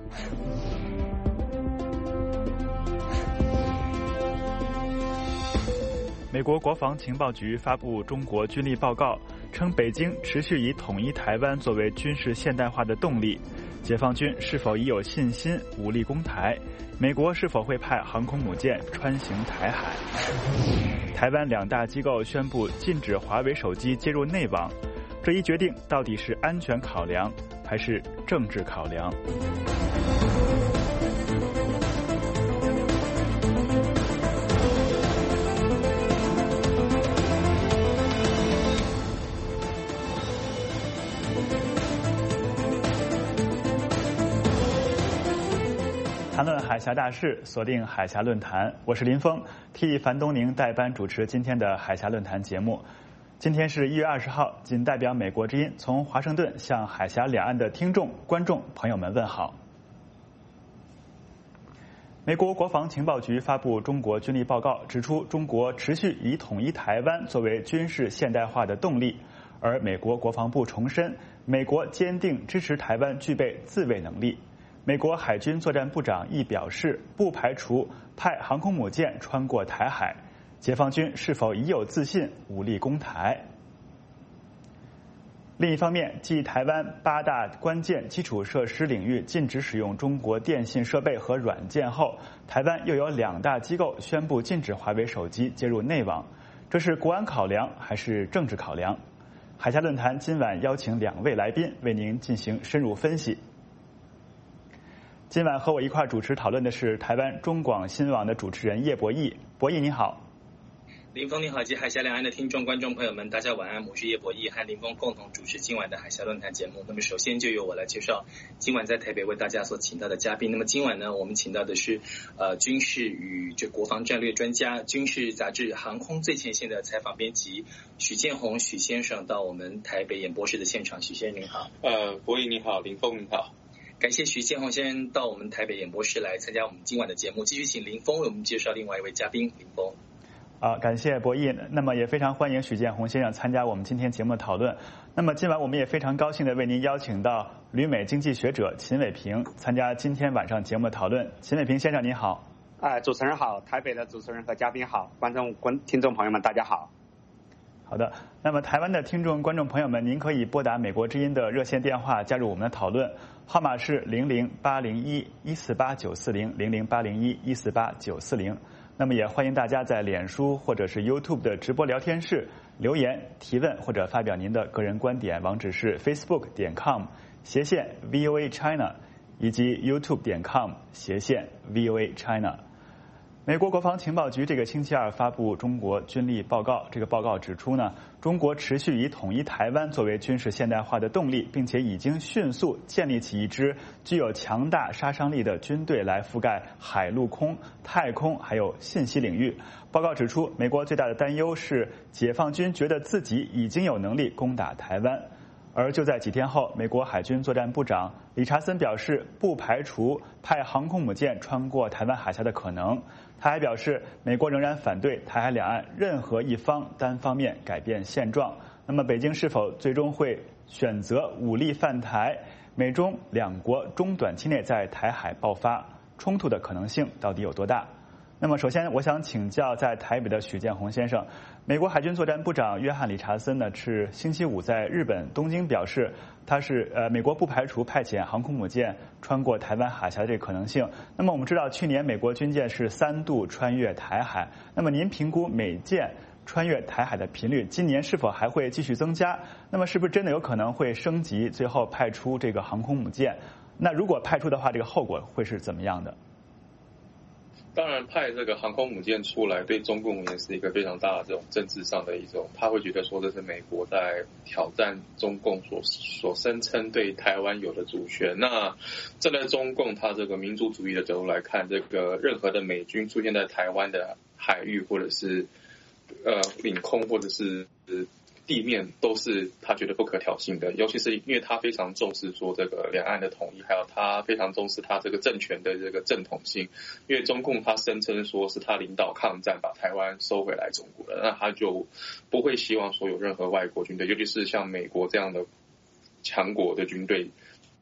美国国防情报局发布中国军力报告，称北京持续以统一台湾作为军事现代化的动力。解放军是否已有信心武力攻台？美国是否会派航空母舰穿行台海？台湾2大机构宣布禁止华为手机接入内网，这一决定到底是安全考量还是政治考量？谈论海峡大事，锁定海峡论坛，我是林峰，替樊东宁代班主持今天的海峡论坛节目。今天是1月20号，仅代表美国之音从华盛顿向海峡两岸的听众、观众朋友们问好。美国国防情报局发布中国军力报告，指出中国持续以统一台湾作为军事现代化的动力，而美国国防部重申，美国坚定支持台湾具备自卫能力。美国海军作战部长亦表示，不排除派航空母舰穿过台海。解放军是否已有自信武力攻台？另一方面，继台湾8大关键基础设施领域禁止使用中国电信设备和软件后，台湾又有2大机构宣布禁止华为手机接入内网，这是国安考量还是政治考量？海峡论坛今晚邀请2位来宾为您进行深入分析。今晚和我一块主持讨论的是台湾中广新网的主持人叶博弈。博弈你好。 林峰你好，及海峡两岸的听众观众朋友们，大家晚安。我是叶博弈，和林峰共同主持今晚的海峡论坛节目。那么首先就由我来介绍今晚在台北为大家所请到的嘉宾。那么今晚呢，我们请到的是军事与国防战略专家、军事杂志《航空最前线》的采访编辑许建宏许先生到我们台北演播室的现场。许先生您好。 博弈你好，林峰你好。 感谢许建宏先生到我们台北演播室来参加我们今晚的节目。继续请林峰为我们介绍另外一位嘉宾林峰。 感谢博弈。那么也非常欢迎许建宏先生参加我们今天节目的讨论。那么今晚我们也非常高兴的为您邀请到旅美经济学者秦伟平参加今天晚上节目的讨论。秦伟平先生您好。 主持人好，台北的主持人和嘉宾好，听众朋友们大家好。 好的，那么台湾的听众观众朋友们，您可以拨打美国之音的热线电话加入我们的讨论，号码是0080114890，008011489040。那么也欢迎大家在脸书或者是 YouTube 的直播聊天室留言提问或者发表您的个人观点，网址是 facebook.com/VOA China 以及 youtube.com/VOA China。美国国防情报局这个星期二发布中国军力报告，这个报告指出呢，中国持续以统一台湾作为军事现代化的动力，并且已经迅速建立起一支具有强大杀伤力的军队来覆盖海陆空、太空还有信息领域。报告指出，美国最大的担忧是解放军觉得自己已经有能力攻打台湾。而就在几天后，美国海军作战部长理查森表示，不排除派航空母舰穿过台湾海峡的可能。他还表示，美国仍然反对台海两岸任何一方单方面改变现状。那么，北京是否最终会选择武力犯台？美中2国中短期内在台海爆发冲突的可能性到底有多大？那么首先我想请教在台北的许建宏先生，美国海军作战部长约翰理查森呢是星期五在日本东京表示，他是美国不排除派遣航空母舰穿过台湾海峡的这个可能性。那么我们知道去年美国军舰是3度穿越台海，那么您评估美舰穿越台海的频率今年是否还会继续增加？那么是不是真的有可能会升级，最后派出这个航空母舰？那如果派出的话，这个后果会是怎么样的？ 当然，派这个航空母舰出来，对中共也是一个非常大的这种政治上的一种，他会觉得说这是美国在挑战中共所声称对台湾有的主权。那站在中共他这个民族主义的角度来看，这个任何的美军出现在台湾的海域或者是领空或者是地面都是他觉得不可挑衅的，尤其是因为他非常重视说这个两岸的统一，还有他非常重视他这个政权的这个正统性。因为中共他声称说是他领导抗战把台湾收回来中国的，那他就不会希望说有任何外国军队，尤其是像美国这样的强国的军队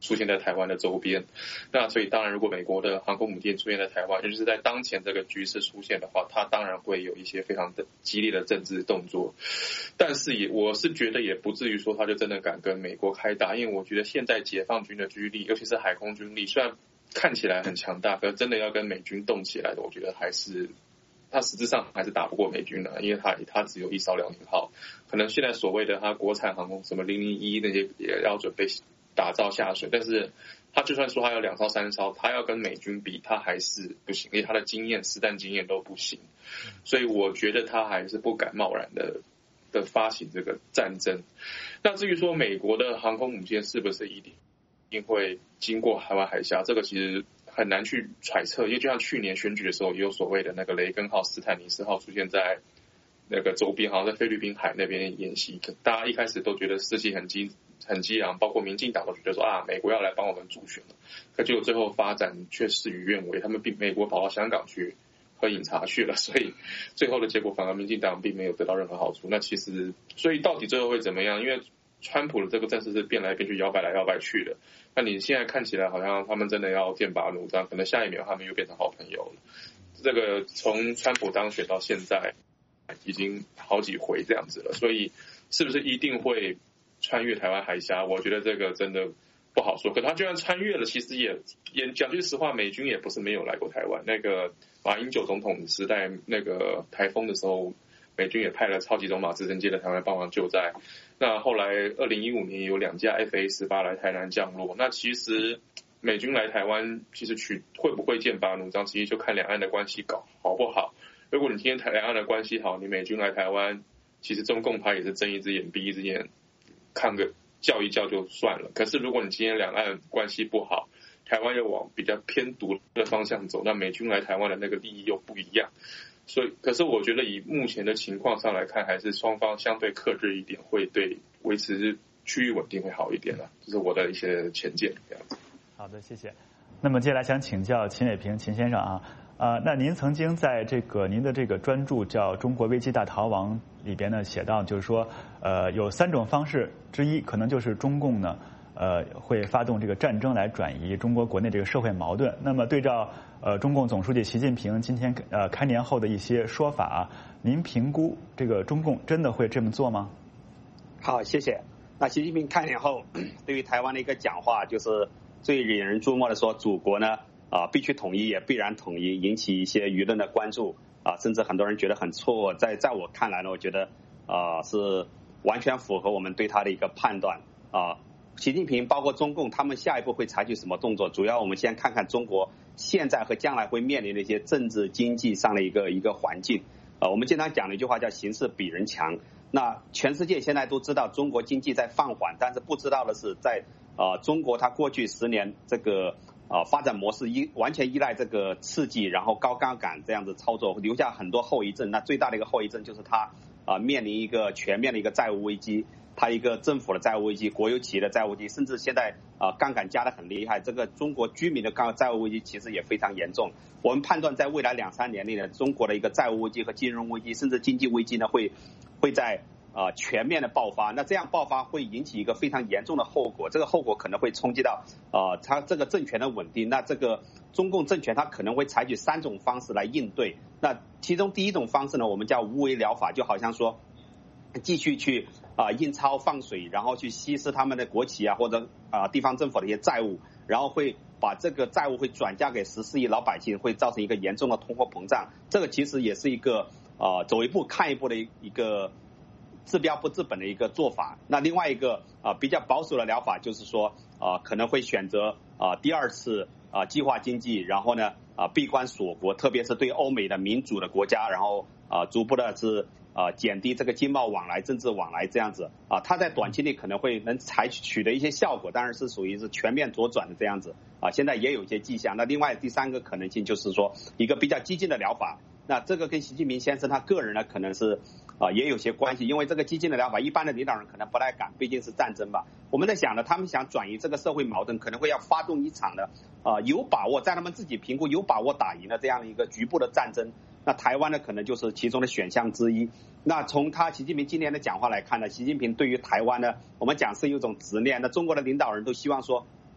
出现在台湾的周边。那所以当然，如果美国的航空母舰出现在台湾，尤其是在当前这个局势出现的话，它当然会有一些非常的激烈的政治动作。但是我是觉得也不至于说他就真的敢跟美国开打，因为我觉得现在解放军的军力，尤其是海空军力，虽然看起来很强大，可是真的要跟美军动起来的，我觉得还是他实质上还是打不过美军的，因为他只有一艘辽宁号，可能现在所谓的他国产航空什么001那些也要准备打造下水，但是他就算说他有2艘3艘，他要跟美军比，他还是不行，因为他的实战经验都不行，所以我觉得他还是不敢贸然的发起这个战争。那至于说美国的航空母舰是不是一定会经过台湾海峡，这个其实很难去揣测，因为就像去年选举的时候，也有所谓的那个雷根号、斯坦尼斯号出现在那个周边，好像在菲律宾海那边演习，大家一开始都觉得士气很激昂，包括民进党都觉得说美国要来帮我们助选了，可结果最后发展却事与愿违，美国跑到香港去喝饮茶去了，所以最后的结果反而民进党并没有得到任何好处。那其实所以到底最后会怎么样？因为川普的这个政策是变来变去、摇摆来摇摆去的。那你现在看起来好像他们真的要剑拔弩张，可能下一秒他们又变成好朋友了。这个从川普当选到现在已经好几回这样子了，所以是不是一定会穿越台湾海峡？我觉得这个真的不好说。可他就算穿越了，其实也讲句实话，美军也不是没有来过台湾。那个马英九总统时代那个台风的时候，美军也派了超级种马直升机来台湾帮忙救灾。那后来2015年有2架 FA-18来台南降落。那其实美军来台湾，其实会不会剑拔弩张，其实就看两岸的关系搞好不好。如果你今天两岸的关系好，你美军来台湾，其实中共他也是睁一只眼闭一只眼，看个叫一叫就算了。可是如果你今天两岸关系不好，台湾又往比较偏独的方向走，那美军来台湾的那个利益又不一样。所以，可是我觉得以目前的情况上来看，还是双方相对克制一点，会对维持区域稳定会好一点了。这是我的一些浅见，这样子。 好的，谢谢。那么接下来想请教秦伟平秦先生啊，那您曾经在您的这个专著叫《中国危机大逃亡》里边呢写到，就是说有3种方式之一，可能就是中共呢会发动这个战争来转移中国国内这个社会矛盾。那么对照中共总书记习近平今天开年后的一些说法，您评估这个中共真的会这么做吗？ 好，谢谢。那习近平开年后对于台湾的一个讲话，就是最引人注目的说，祖国呢必须统一，也必然统一，引起一些舆论的关注甚至很多人觉得很错愕。在我看来呢，我觉得是完全符合我们对他的一个判断习近平包括中共，他们下一步会采取什么动作？主要我们先看看中国现在和将来会面临的一些政治经济上的一个环境我们经常讲的一句话叫形势比人强。那全世界现在都知道中国经济在放缓，但是不知道的是在中国它过去10年这个发展模式完全依赖这个刺激，然后高杠杆这样子操作，留下很多后遗症。那最大的一个后遗症就是它面临一个全面的一个债务危机，它一个政府的债务危机，国有企业的债务危机，甚至现在杠杆加得很厉害。这个中国居民的债务危机其实也非常严重。我们判断在未来2-3年内呢，中国的一个债务危机和金融危机，甚至经济危机呢，会在全面的爆发。那这样爆发会引起一个非常严重的后果，这个后果可能会冲击到它这个政权的稳定。那这个中共政权它可能会采取3种方式来应对。那其中第一种方式呢，我们叫无为疗法，就好像说继续去印钞放水，然后去稀释他们的国企或者地方政府的一些债务，然后会把这个债务会转嫁给14亿老百姓，会造成一个严重的通货膨胀。这个其实也是一个走一步看一步的一个治标不治本的一个做法。那另外一个比较保守的疗法就是说可能会选择第2次计划经济，然后呢闭关锁国，特别是对欧美的民主的国家，然后逐步的是减低这个经贸往来、政治往来这样子它在短期内可能会能取得一些效果，当然是属于是全面左转的这样子现在也有一些迹象。那另外第3个可能性就是说一个比较激进的疗法。那这个跟习近平先生他个人呢可能是也有些关系，因为这个激进的疗法一般的领导人可能不太敢，毕竟是战争吧。我们在想呢，他们想转移这个社会矛盾，可能会要发动一场的有把握，在他们自己评估有把握打赢的这样的一个局部的战争。那台湾呢可能就是其中的选项之一。那从习近平今年的讲话来看呢，习近平对于台湾呢，我们讲是有一种执念。那中国的领导人都希望说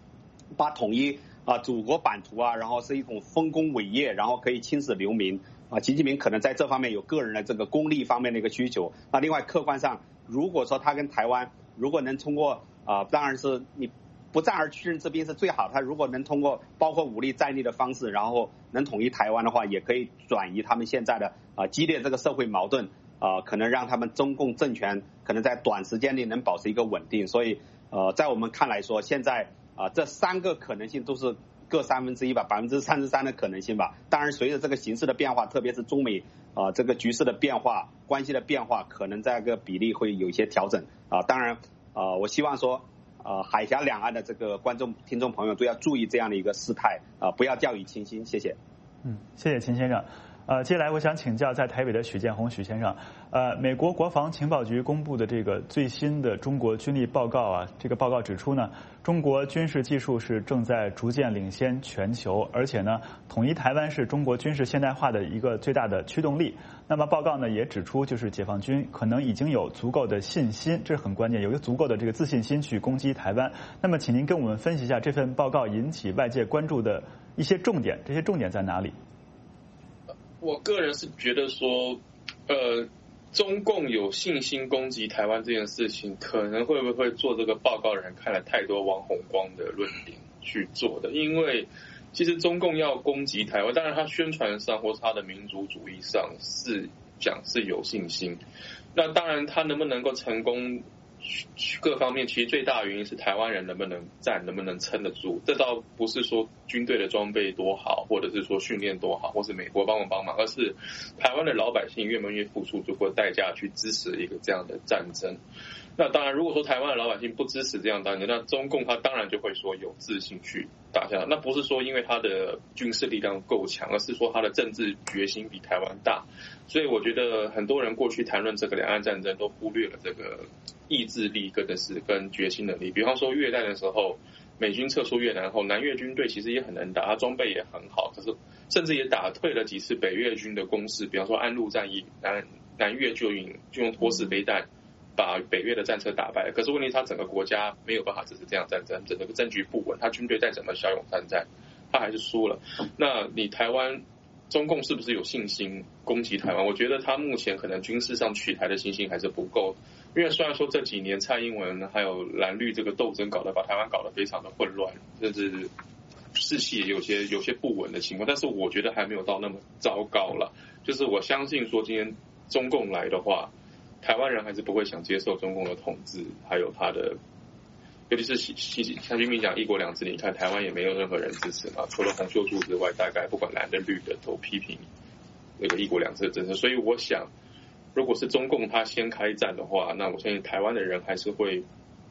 把统一祖国版图然后是一种丰功伟业，然后可以青史留名习近平可能在这方面有个人的这个功利方面的一个需求。那另外客观上，如果说他跟台湾如果能通过当然是你不战而屈人之兵是最好，他如果能通过包括武力战力的方式，然后能统一台湾的话，也可以转移他们现在的激烈这个社会矛盾可能让他们中共政权可能在短时间内能保持一个稳定。所以在我们看来说，现在这3个可能性都是各1/3吧，33%的可能性吧。当然随着这个形势的变化，特别是中美这个局势的变化，关系的变化，可能这个比例会有一些调整当然我希望说海峡两岸的这个观众听众朋友都要注意这样的一个事态不要掉以轻心。谢谢。 谢谢秦先生。接下来我想请教在台北的许建宏许先生，美国国防情报局公布的这个最新的中国军力报告这个报告指出呢，中国军事技术是正在逐渐领先全球，而且呢，统一台湾是中国军事现代化的一个最大的驱动力。那么报告呢也指出，就是解放军可能已经有足够的信心，这是很关键，有一个足够的这个自信心去攻击台湾。那么请您跟我们分析一下这份报告引起外界关注的一些重点，这些重点在哪里？ 我个人是觉得说，中共有信心攻击台湾这件事情，可能会不会做这个报告的人看了太多王洪光的论点去做的？因为其实中共要攻击台湾，当然他宣传上或是他的民族主义上是讲是有信心，那当然他能不能够成功？各方面其实最大的原因是台湾人能不能站，能不能撑得住。这倒不是说军队的装备多好，或者是说训练多好，或是美国帮忙，而是台湾的老百姓愿不愿意付出足够的代价去支持一个这样的战争。那当然如果说台湾的老百姓不支持这样的战争，那中共他当然就会说有自信去打下来。那不是说因为他的军事力量够强，而是说他的政治决心比台湾大。所以我觉得很多人过去谈论这个两岸战争都忽略了这个意志力跟决心能力。比方说越战的时候，美军撤出越南后，南越军队其实也很能打，装备也很好，可是甚至也打退了几次北越军的攻势。比方说安陆战役，南越就用拖式飞弹把北越的战车打败了。可是问题他整个国家没有办法支持这样战争，整个政局不稳，他军队再怎么骁勇善战，他还是输了。那你台湾中共是不是有信心攻击台湾？我觉得他目前可能军事上取台的信心还是不够，因为虽然说这几年蔡英文还有蓝绿这个斗争把台湾搞得非常的混乱，甚至士气也有些不稳的情况，但是我觉得还没有到那么糟糕了。就是我相信说今天中共来的话，台湾人还是不会想接受中共的统治，还有他的尤其是像习近平讲一国两制，你看台湾也没有任何人支持嘛，除了洪秀柱之外，大概不管蓝的绿的都批评那个一国两制的政策。所以我想，如果是中共他先开战的话，那我相信台湾的人还是会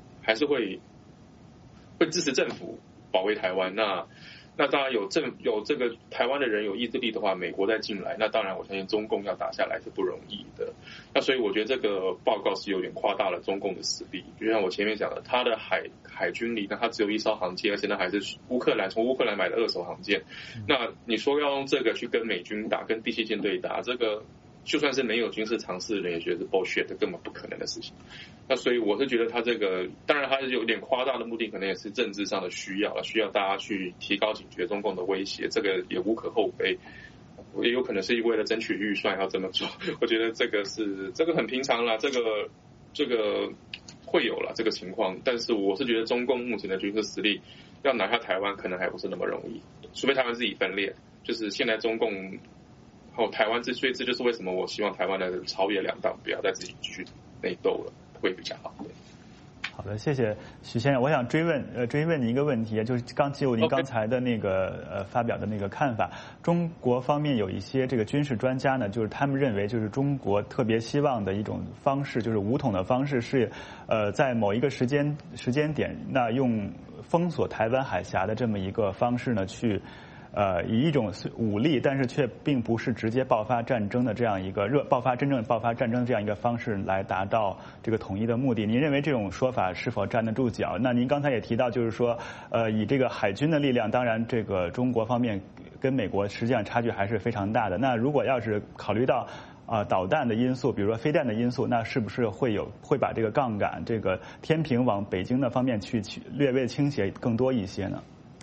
支持政府保卫台湾。那当然有这个台湾的人有意志力的话，美国再进来，那当然我相信中共要打下来是不容易的。那所以我觉得这个报告是有点夸大了中共的实力。就像我前面讲的，他的海军里，那他只有1艘航舰，而且那还是从乌克兰买的2手航舰。那你说要用这个去跟美军打，跟第7舰队打，这个就算是没有军事常识的人也觉得是 bullshit， 根本不可能的事情。那所以我是觉得他这个，当然他是有点夸大的目的，可能也是政治上的需要大家去提高警觉中共的威胁，这个也无可厚非。也有可能是为了争取预算要这么做，我觉得这个很平常啦，这个会有啦这个情况。但是我是觉得中共目前的军事实力要拿下台湾可能还不是那么容易，除非台湾自己分裂。就是现在中共台湾所以这就是为什么我希望台湾的朝野两党不要再自己继续内斗了，会比较好。 好的，谢谢许先生。我想追问您一个问题，就是就您刚才的那个发表的那个看法，中国方面有一些这个军事专家呢，就是他们认为就是中国特别希望的一种方式，就是武统的方式是在某一个时间点，那用封锁台湾海峡的这么一个方式呢去。以一种武力，但是却并不是直接爆发战争的这样一个真正爆发战争这样一个方式来达到这个统一的目的。您认为这种说法是否站得住脚？那您刚才也提到，就是说，以这个海军的力量，当然这个中国方面跟美国实际上差距还是非常大的。那如果要是考虑到导弹的因素，比如说飞弹的因素，那是不是会把这个杠杆这个天平往北京的方面去略微倾斜更多一些呢？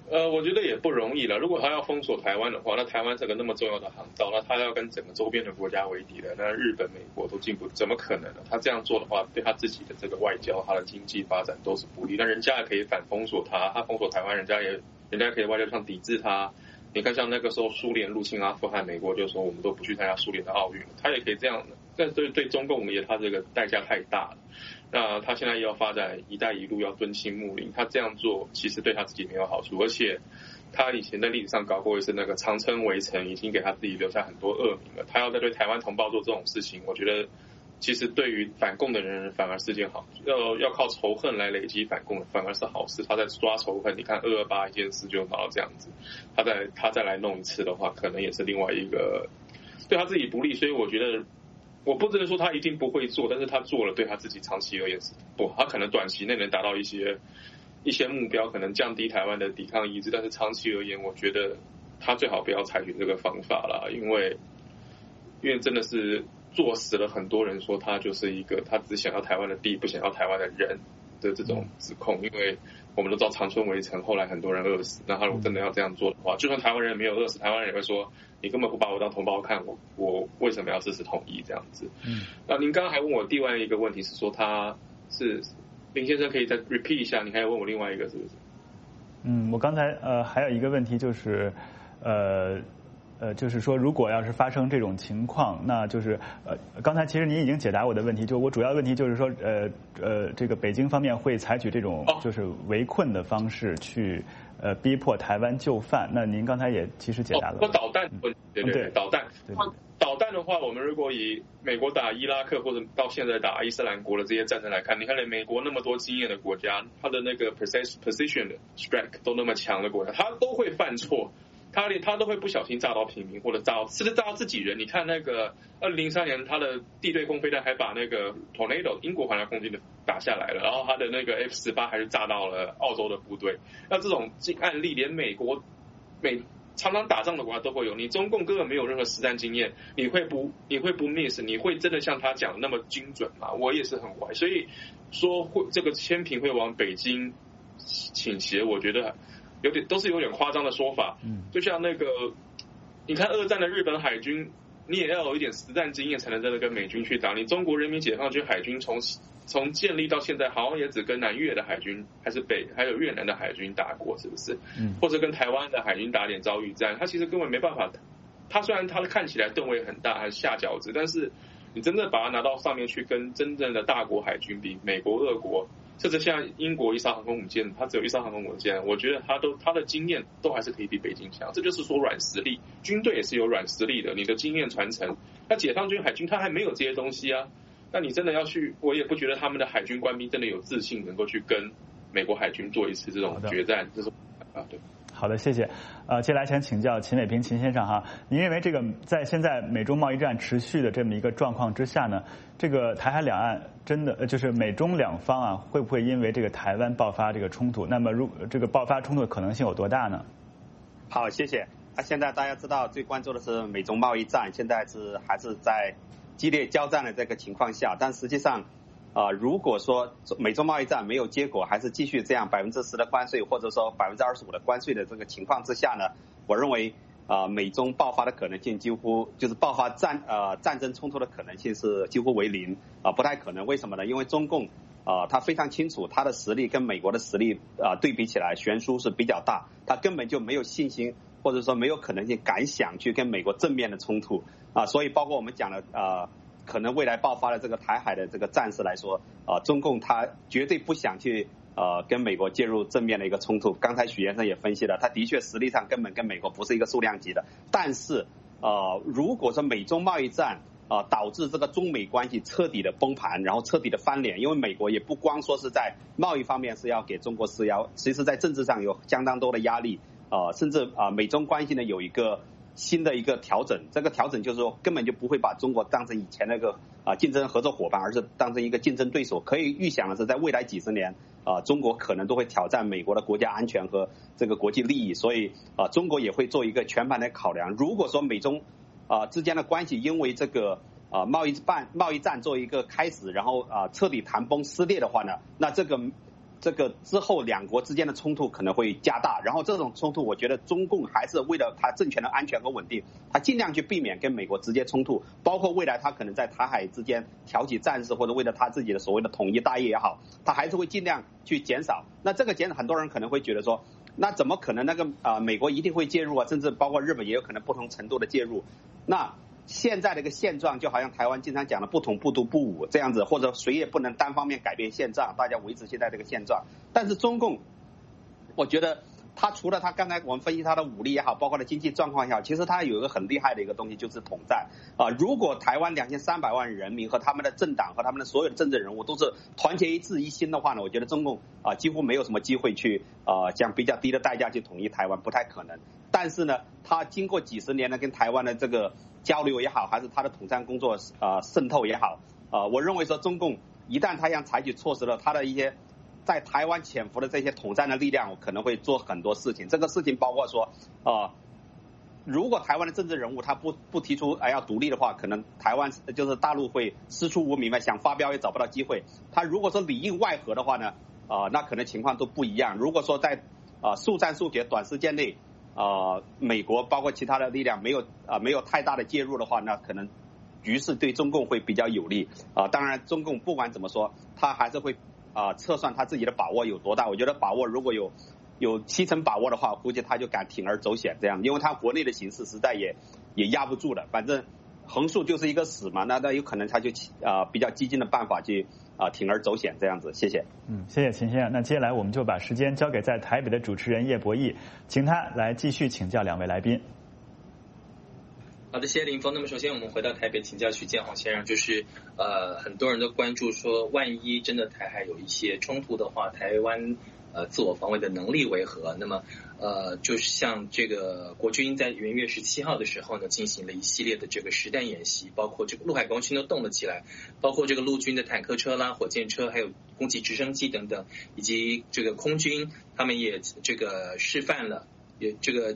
我觉得也不容易了。如果他要封锁台湾的话，那台湾这个那么重要的航道，那他要跟整个周边的国家为敌了，那日本、美国都进不，怎么可能呢？他这样做的话，对他自己的这个外交、他的经济发展都是不利。那人家也可以反封锁他，他封锁台湾，人家可以外交上抵制他。你看，像那个时候苏联入侵阿富汗，美国就说我们都不去参加苏联的奥运，他也可以这样的。但对中共而言，他这个代价太大了。那他现在要发展一带一路，要敦亲睦邻，他这样做其实对他自己没有好处，而且他以前在历史上搞过一次那个长春围城，已经给他自己留下很多恶名了。他要再对台湾同胞做这种事情，我觉得其实对于反共的人反而是件好，要靠仇恨来累积反共反而是好事。他在抓仇恨，你看228一件事就闹到这样子，他再来弄一次的话，可能也是另外一个对他自己不利。所以我觉得，我不能说他一定不会做，但是他做了对他自己长期而言是不好。他可能短期内能达到一些目标，可能降低台湾的抵抗意志，但是长期而言，我觉得他最好不要采取这个方法啦，因为真的是做死了很多人，说他就是一个他只想要台湾的地，不想要台湾的人的这种指控。因为我们都知道长春围城后来很多人饿死，那他如果真的要这样做的话，就算台湾人没有饿死，台湾人也会说你根本不把我当同胞看，我为什么要支持统一这样子。那您刚刚还问我另外一个问题是说他是林先生可以再 repeat 一下，你还有问我另外一个是不是？ 我刚才还有一个问题就是就是说，如果要是发生这种情况，那就是刚才其实您已经解答我的问题，就我主要问题就是说，这个北京方面会采取这种就是围困的方式去逼迫台湾就范。那您刚才也其实解答了。 说导弹，对，导弹。 对导弹的话，我们如果以美国打伊拉克或者到现在打伊斯兰国的这些战争来看，你看美国那么多经验的国家，他的那个 precision strike 都那么强的国家，他都会犯错。他都会不小心炸到平民，或者甚至炸到自己人。你看那个2003年，他的地对空飞弹还把那个 Tornado 英国环太空军的打下来了，然后他的那个 F-18还是炸到了澳洲的部队。那这种案例，连常常打仗的国家都会有。你中共根本没有任何实战经验，你会不 miss？ 你会真的像他讲的那么精准吗？我也是很怀疑。所以说这个天平会往北京倾斜，我觉得都是有点夸张的说法。就像那个，你看2战的日本海军，你也要有一点实战经验才能真的跟美军去打。你中国人民解放军海军从建立到现在，好像也只跟南越的海军还有越南的海军打过，是不是？或者跟台湾的海军打点遭遇战，他其实根本没办法。他虽然他看起来吨位很大，还是下饺子，但是你真正把它拿到上面去跟真正的大国海军比，美国、俄国。甚至像英国一艘航空母舰，它只有一艘航空母舰，我觉得它的经验都还是可以比北京强。这就是说软实力，军队也是有软实力的，你的经验传承。那解放军海军它还没有这些东西啊，那你真的要去，我也不觉得他们的海军官兵真的有自信能够去跟美国海军做一次这种决战，这是对。 好的，谢谢。接下来想请教秦伟平秦先生哈，您认为这个在现在美中贸易战持续的这么一个状况之下呢，这个台海两岸真的就是美中两方啊，会不会因为这个台湾爆发这个冲突？那么这个爆发冲突的可能性有多大呢？ 好，谢谢。现在大家知道最关注的是美中贸易战，现在还是在激烈交战的这个情况下，但实际上。如果说美中贸易战没有结果，还是继续这样10%的关税，或者说25%的关税的这个情况之下呢，我认为美中爆发的可能性几乎就是爆发战争冲突的可能性是几乎为零不太可能。为什么呢？因为中共他非常清楚他的实力跟美国的实力对比起来悬殊是比较大，他根本就没有信心或者说没有可能性敢想去跟美国正面的冲突所以包括我们讲的可能未来爆发的这个台海的这个战事来说，中共他绝对不想去跟美国介入正面的一个冲突。刚才许先生也分析了，他的确实力上根本跟美国不是一个数量级的。但是如果说美中贸易战导致这个中美关系彻底的崩盘，然后彻底的翻脸，因为美国也不光说是在贸易方面是要给中国施压，其实在政治上有相当多的压力甚至美中关系呢有一个新的一个调整，这个调整就是说根本就不会把中国当成以前那个竞争合作伙伴，而是当成一个竞争对手。可以预想的是，在未来几十年中国可能都会挑战美国的国家安全和这个国际利益，所以中国也会做一个全盘的考量。如果说美中之间的关系因为这个贸易战作为一个开始，然后彻底谈崩撕裂的话呢，那这个这个之后两国之间的冲突可能会加大，然后这种冲突我觉得中共还是为了他政权的安全和稳定，他尽量去避免跟美国直接冲突，包括未来他可能在台海之间挑起战事，或者为了他自己的所谓的统一大业也好，他还是会尽量去减少。那这个减少，很多人可能会觉得说，那怎么可能美国一定会介入啊，甚至包括日本也有可能不同程度的介入。那现在的一个现状就好像台湾经常讲的不统不独不武这样子，或者谁也不能单方面改变现状，大家维持现在这个现状。但是中共，我觉得他除了他刚才我们分析他的武力也好，包括他经济状况也好，其实他有一个很厉害的一个东西，就是统战啊。如果台湾2300万人民和他们的政党和他们的所有的政治人物都是团结一致一心的话呢，我觉得中共几乎没有什么机会去将比较低的代价去统一台湾，不太可能。但是呢，他经过几十年的跟台湾的这个交流也好，还是他的统战工作渗透也好，我认为说中共一旦他要采取措施了，他的一些在台湾潜伏的这些统战的力量可能会做很多事情。这个事情包括说如果台湾的政治人物他不提出要独立的话，可能台湾就是大陆会师出无名嘛，想发飙也找不到机会。他如果说里应外合的话呢，那可能情况都不一样。如果说在速战速决短时间内美国包括其他的力量没有太大的介入的话，那可能局势对中共会比较有利当然中共不管怎么说，他还是会测算他自己的把握有多大。我觉得把握如果有70%把握的话，估计他就敢铤而走险这样，因为他国内的形势实在也压不住了，反正横竖就是一个死嘛，那有可能他就比较激进的办法去铤而走险这样子。谢谢。 谢谢秦先生。那接下来我们就把时间交给在台北的主持人叶博弈，请他来继续请教两位来宾。 好的，谢谢林峰。那么首先我们回到台北请教徐建宏先生，就是很多人都关注说，万一真的台海有一些冲突的话，台湾自我防卫的能力为何？那么就是像这个国军在元月17号的时候呢，进行了一系列的这个实弹演习，包括这个陆海空军都动了起来，包括这个陆军的坦克车啦、火箭车，还有攻击直升机等等，以及这个空军他们也这个示范了也这个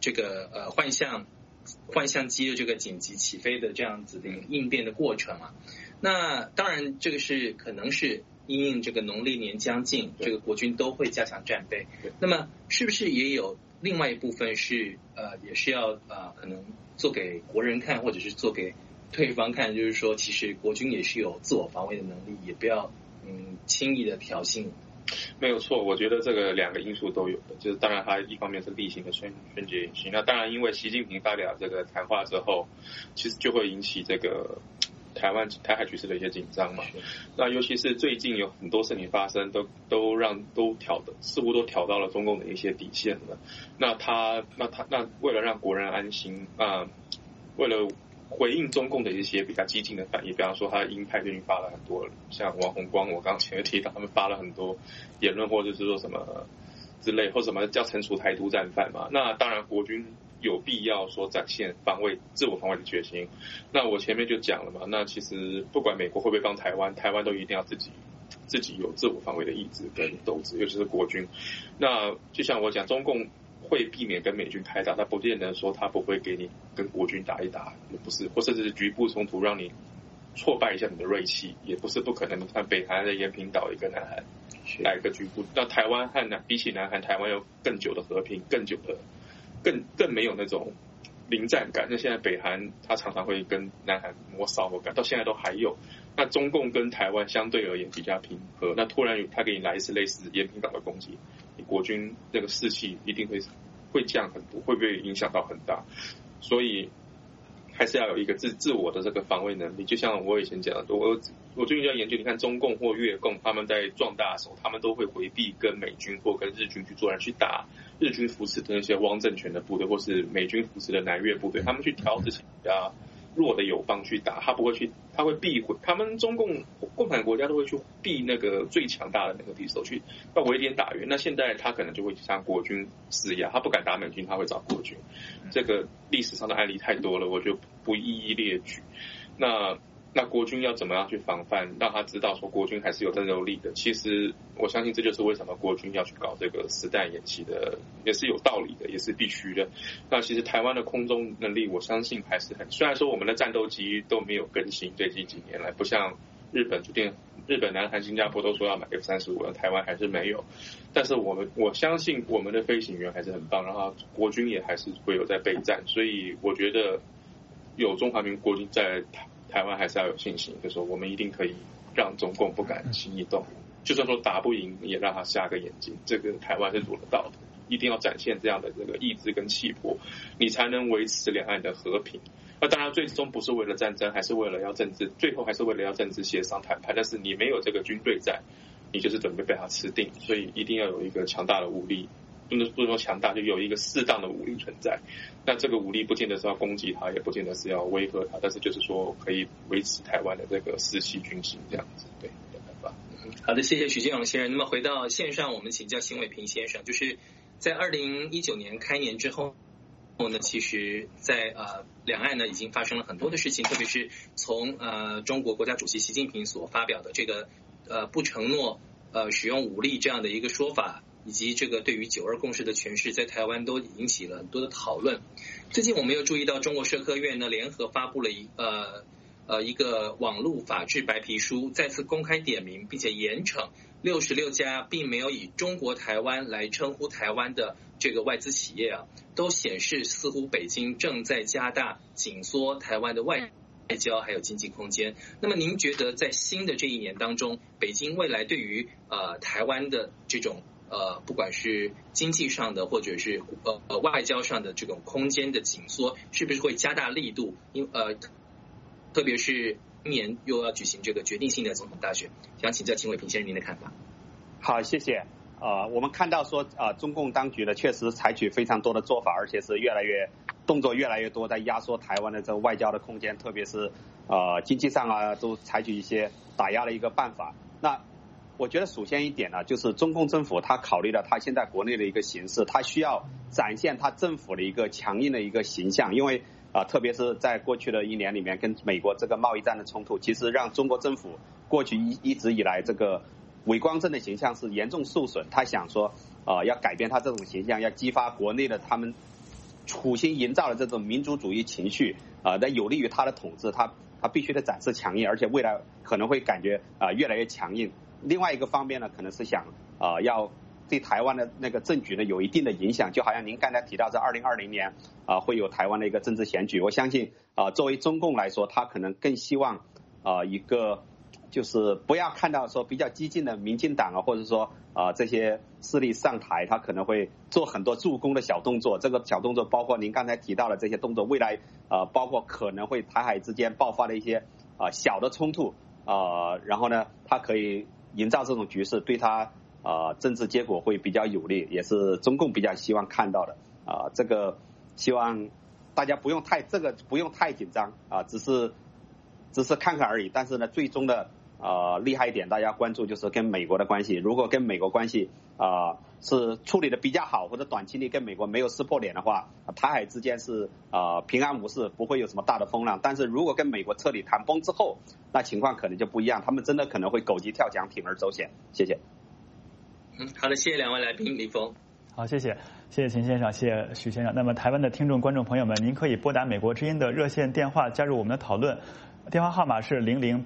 幻象机的这个紧急起飞的这样子的一个应变的过程啊。那当然这个是可能是因应这个农历年将近，这个国军都会加强战备。那么是不是也有另外一部分是也是要可能做给国人看，或者是做给对方看，就是说其实国军也是有自我防卫的能力，也不要轻易的挑衅。 没有错，我觉得这个两个因素都有的，就是当然它一方面是例行的春节演习，那当然因为习近平发表这个谈话之后，其实就会引起这个台海局势的一些紧张嘛。那尤其是最近有很多事情发生，似乎都挑到了中共的一些底线了。那为了让国人安心为了回应中共的一些比较激进的反应，比方说他鹰派最近发了很多，像王洪光我刚前面提到他们发了很多言论，或者是说什么之类，或什么叫惩处台独战犯嘛。那当然国军有必要说展现自我防卫的决心。那我前面就讲了嘛，那其实不管美国会不会帮台湾都一定要自己有自我防卫的意志跟斗志，尤其是国军。那就像我讲，中共会避免跟美军开打，他不见得说他不会给你跟国军打一打，也不是，或甚至是局部冲突让你挫败一下你的锐气，也不是不可能。你看北韩的延平岛一个南韩来一个局部，那台湾比起南韩，台湾有更久的和平，更没有那种临战感。那现在北韩他常常会跟南韩磨骚感，到现在都还有。那中共跟台湾相对而言比较平和，那突然他给你来一次类似延平岛的攻击，你国军这个士气一定会降很多，会不会影响到很大？所以还是要有一个自我的这个防卫能力。就像我以前讲的，我最近在研究，你看中共或越共他们在壮大的时候，他们都会回避跟美军或跟日军去作战，去打日军扶持的那些汪政权的部队，或是美军扶持的南越部队，他们去挑自己比较弱的友邦去打，他会避讳，他们中共共产国家都会去避那个最强大的那个敌手，去要围点打援。那现在他可能就会向国军施压，他不敢打美军，他会找国军。这个历史上的案例太多了，我就不一一列举。那国军要怎么样去防范，让他知道说国军还是有战斗力的？其实我相信这就是为什么国军要去搞这个实弹演习的，也是有道理的，也是必须的。那其实台湾的空中能力，我相信还是虽然说我们的战斗机都没有更新，最近几年来不像日本日本、南韩、新加坡都说要买 F-35了，台湾还是没有。但是我相信我们的飞行员还是很棒，然后国军也还是会有在备战，所以我觉得有中华民国国军在台湾还是要有信心，就是说我们一定可以让中共不敢轻易动武，就算说打不赢，也让他瞎个眼睛，这个台湾是做得到的。一定要展现这样的这个意志跟气魄，你才能维持两岸的和平。那当然，最终不是为了战争，还是为了要政治，最后还是为了要政治协商谈判。但是你没有这个军队在，你就是准备被他吃定。所以一定要有一个强大的武力，不能说强大，就有一个适当的武力存在。那这个武力不见得是要攻击他，也不见得是要威吓他，但是就是说可以维持台湾的这个士气军心这样子。对，没办法。 好的，谢谢许金荣先生。那么回到线上，我们请教辛伟平先生，就是在2019年开年之后呢，其实在两岸呢已经发生了很多的事情，特别是从中国国家主席习近平所发表的这个不承诺使用武力这样的一个说法，以及这个对于9·2共识的诠释，在台湾都引起了很多的讨论。最近我们又注意到中国社科院呢联合发布了一个网络法治白皮书，再次公开点名并且严惩66家并没有以中国台湾来称呼台湾的这个外资企业都显示似乎北京正在加大紧缩台湾的外交还有经济空间。那么您觉得在新的这一年当中，北京未来对于台湾的这种不管是经济上的或者是外交上的这种空间的紧缩，是不是会加大力度？特别是今年又要举行这个决定性的总统大选，想请教秦伟平先生您的看法。 好，谢谢。我们看到说中共当局呢确实采取非常多的做法，而且是动作越来越多，在压缩台湾的这个外交的空间，特别是经济上都采取一些打压的一个办法。那我觉得首先一点呢，就是中共政府他考虑了他现在国内的一个形势，他需要展现他政府的一个强硬的一个形象，因为特别是在过去的1年里面，跟美国这个贸易战的冲突，其实让中国政府过去一直以来这个伪光正的形象是严重受损。他想说要改变他这种形象，要激发国内的他们苦心营造的这种民族主义情绪那有利于他的统治，他必须得展示强硬，而且未来可能会感觉越来越强硬。另外一个方面呢，可能是想要对台湾的那个政局呢有一定的影响，就好像您刚才提到在2020年会有台湾的一个政治选举。我相信作为中共来说，他可能更希望一个就是不要看到说比较激进的民进党或者说这些势力上台，他可能会做很多助攻的小动作。这个小动作包括您刚才提到的这些动作，未来包括可能会台海之间爆发的一些小的冲突然后呢，他可以营造这种局势，对他政治结果会比较有利，也是中共比较希望看到的这个希望大家不用太紧张只是看看而已。但是呢，最终的厉害一点，大家关注就是跟美国的关系。如果跟美国关系是处理的比较好，或者短期内跟美国没有撕破脸的话，台海之间是平安无事，不会有什么大的风浪。但是如果跟美国彻底谈崩之后，那情况可能就不一样，他们真的可能会狗急跳墙，铤而走险。谢谢。 好的，谢谢两位来宾，李峰。 好，谢谢秦先生，谢谢许先生。那么台湾的听众观众朋友们，您可以拨打美国之音的热线电话加入我们的讨论，电话号码是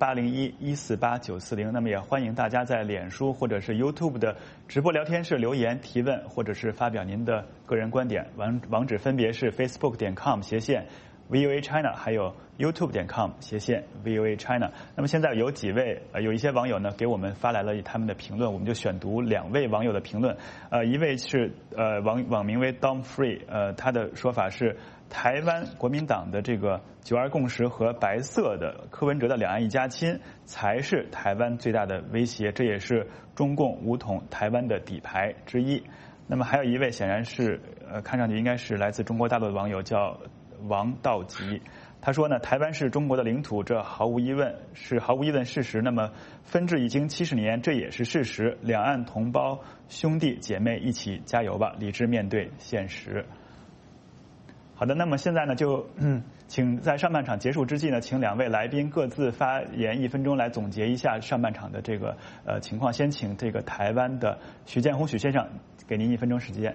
008011489440。那么也欢迎大家在脸书或者是 YouTube 的直播聊天室留言提问，或者是发表您的个人观点。网址分别是 facebook.com/VOA China， 还有 youtube.com/VOA China。那么现在有一些网友呢给我们发来了他们的评论，我们就选读2位网友的评论。一位是网名为 Dom Free， 他的说法是台湾国民党的这个9·2共识和白色的柯文哲的两岸一家亲才是台湾最大的威胁，这也是中共武统台湾的底牌之一。那么还有一位显然是看上去应该是来自中国大陆的网友叫王道吉，他说呢，台湾是中国的领土，这毫无疑问事实。那么分治已经70年，这也是事实。两岸同胞兄弟姐妹一起加油吧，理智面对现实。好的，那么现在呢，就请在上半场结束之际呢，请2位来宾各自发言1分钟，来总结一下上半场的这个情况。先请这个台湾的许建宏许先生，给您1分钟时间。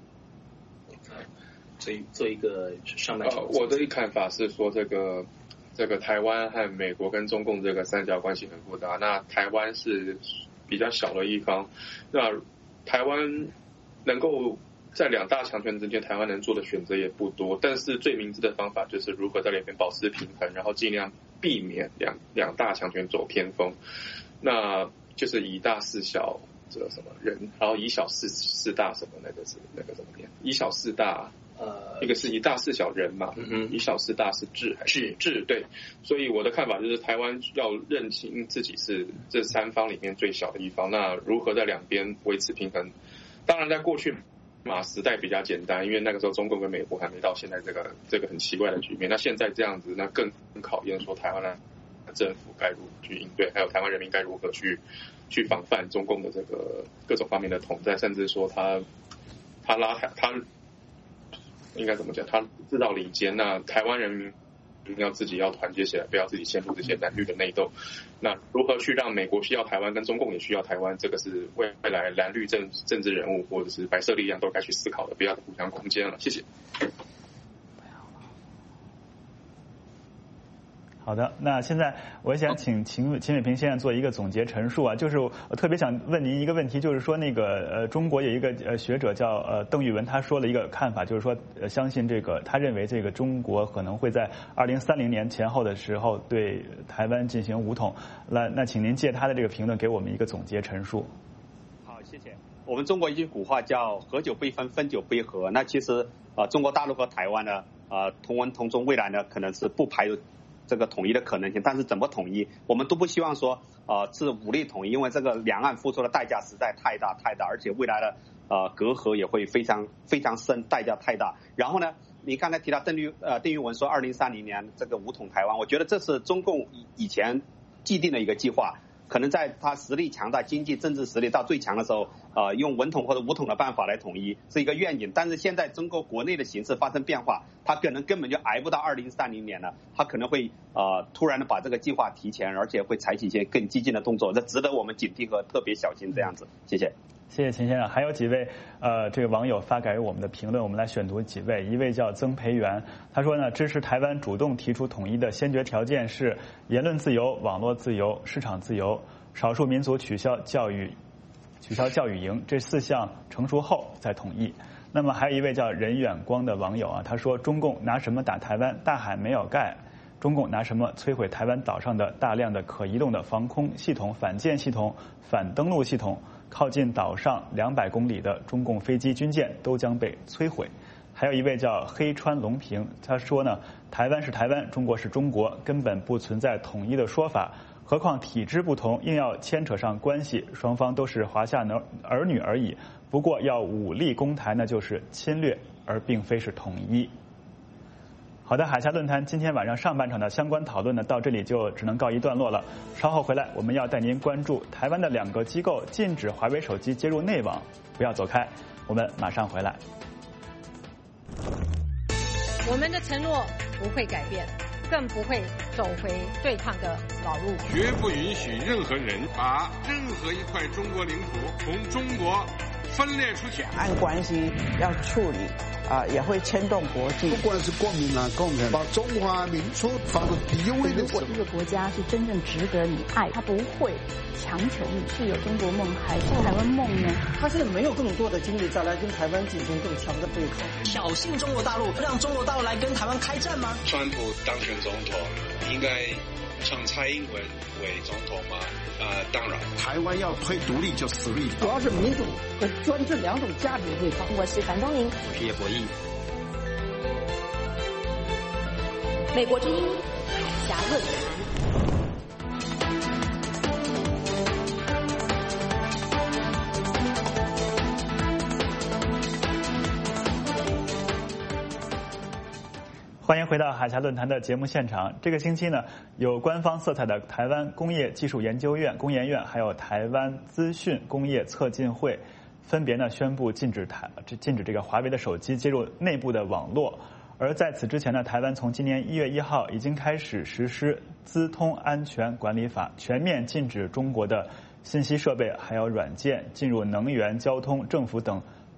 所以做一个上半场。 我的看法是说，这这个台湾和美国跟中共这个三角关系很复杂，那台湾是比较小的一方，那台湾能够在两大强权之间，台湾能做的选择也不多，但是最明智的方法就是如何在两边保持平衡，然后尽量避免两大强权走偏锋，那就是以大事小这个什么人，然后以小事大什么那个怎么念？以小事大。一个是以大事小人嘛，以小事大是治还是治？对，所以我的看法就是台湾要认清自己是这三方里面最小的一方，那如何在两边维持平衡？当然，在过去马时代比较简单，因为那个时候中共跟美国还没到现在这个很奇怪的局面。那现在这样子，那更考验说台湾的政府该如何去应对，还有台湾人民该如何去防范中共的这个各种方面的统战，甚至说他应该怎么讲？他制造离间，那台湾人民要自己要团结起来，不要自己陷入这些蓝绿的内斗。那如何去让美国需要台湾，跟中共也需要台湾？这个是未来蓝绿政治人物或者是白色力量都该去思考的，不要互相攻坚了。谢谢。 好的，那现在我想请秦伟平先生做一个总结陈述啊，就是我特别想问您一个问题，就是说那个中国有一个学者叫邓玉文，他说了一个看法，就是说相信这个他认为这个中国可能会在2030年前后的时候对台湾进行武统，那请您借他的这个评论给我们一个总结陈述。 好，谢谢。我们中国一句古话叫合久必分，分久必合。那其实中国大陆和台湾呢同文同宗，未来呢可能是不排除这个统一的可能性，但是怎么统一，我们都不希望说是武力统一，因为这个两岸付出的代价实在太大，而且未来的隔阂也会非常深，代价太大。然后呢，你刚才提到邓玉文说2030年这个武统台湾，我觉得这是中共以前既定的一个计划。可能在他实力强大、经济政治实力到最强的时候，用文统或者武统的办法来统一是一个愿景。但是现在中国国内的形势发生变化，他可能根本就挨不到2030年了，他可能会突然的把这个计划提前，而且会采取一些更激进的动作，这值得我们警惕和特别小心这样子。谢谢。 谢谢秦先生。还有几位这个网友发给我们的评论，我们来选读几位。一位叫曾培元，他说呢，支持台湾主动提出统一的先决条件是言论自由、网络自由、市场自由、少数民族取消教育营这4项成熟后再统一。那么还有一位叫任远光的网友啊，他说中共拿什么打台湾？大海没有盖。中共拿什么摧毁台湾岛上的大量的可移动的防空系统、反舰系统、反登陆系统？靠近岛上200公里的中共飞机军舰都将被摧毁。还有一位叫黑川龙平，他说呢，台湾是台湾，中国是中国，根本不存在统一的说法，何况体制不同，硬要牵扯上关系，双方都是华夏儿女而已。不过要武力攻台呢，就是侵略，而并非是统一。好的，海峡论坛今天晚上上半场的相关讨论呢，到这里就只能告一段落了。稍后回来，我们要带您关注台湾的2个机构禁止华为手机接入内网，不要走开，我们马上回来。 我们的承诺不会改变，更不会走回对抗的老路， 绝不允许任何人把任何一块中国领土从中国分裂出去。 两岸关系要处理也会牵动国际。 不管是国民啊、共产，把中华民族放到第一位的时候， 这个国家是真正值得你爱，他不会强求你是有中国梦还是台湾梦呢？ 他现在没有更多的精力再来跟台湾进行更强的对抗， 挑衅中国大陆，让中国大陆来跟台湾开战吗？ 川普当选总统，应该让蔡英文为总统吗？当然， 台湾要推独立就死立， 主要是民主和专制2种价值对抗。 我是樊东宁， 我是叶博弈。 美国之音海峡论坛。 欢迎回到海峡论坛的节目现场。这个星期呢，有官方色彩的台湾工业技术研究院工研院，还有台湾资讯工业策进会，分别呢宣布禁止这个华为的手机接入内部的网络。而在此之前呢，台湾从今年1月1号已经开始实施资通安全管理法，全面禁止中国的信息设备还有软件进入能源、交通、政府等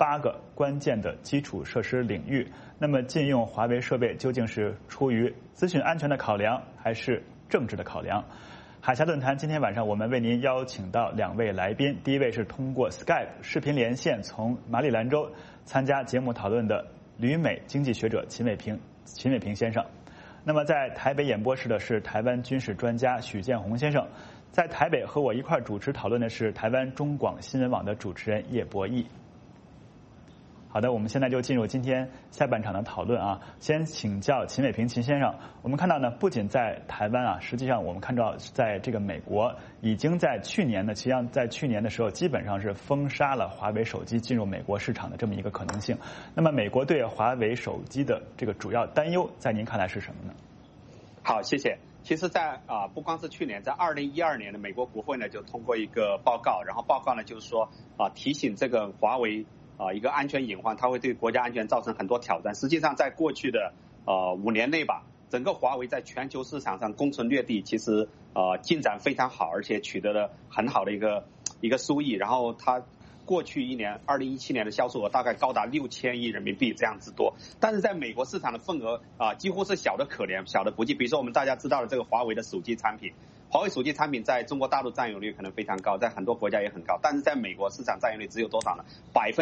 8个关键的基础设施领域。那么禁用华为设备究竟是出于资讯安全的考量，还是政治的考量？海峡论坛今天晚上我们为您邀请到2位来宾，第一位是通过 Skype 视频连线从马里兰州参加节目讨论的旅美经济学者秦伟平先生。那么在台北演播室的是台湾军事专家许建宏先生，在台北和我一块主持讨论的是台湾中广新闻网的主持人叶博弈。好的，我们现在就进入今天下半场的讨论啊。先请教秦伟平秦先生，我们看到呢，不仅在台湾啊，实际上我们看到在这个美国已经在去年呢，实际上在去年的时候基本上是封杀了华为手机进入美国市场的这么一个可能性。那么美国对华为手机的这个主要担忧，在您看来是什么呢？ 好，谢谢。其实在不光是去年，在2012年的美国国会呢就通过一个报告，然后报告呢就是说提醒这个华为一个安全隐患，它会对国家安全造成很多挑战。实际上在过去的5年内吧，整个华为在全球市场上攻城略地，其实进展非常好，而且取得了很好的一个收益。然后它过去一年2017年的销售额大概高达6000亿人民币这样子多，但是在美国市场的份额几乎是小的可怜，小的不计。比如说我们大家知道的这个华为的手机产品，华为手机产品在中国大陆占有率可能非常高，在很多国家也很高，但是在美国市场占有率只有多少呢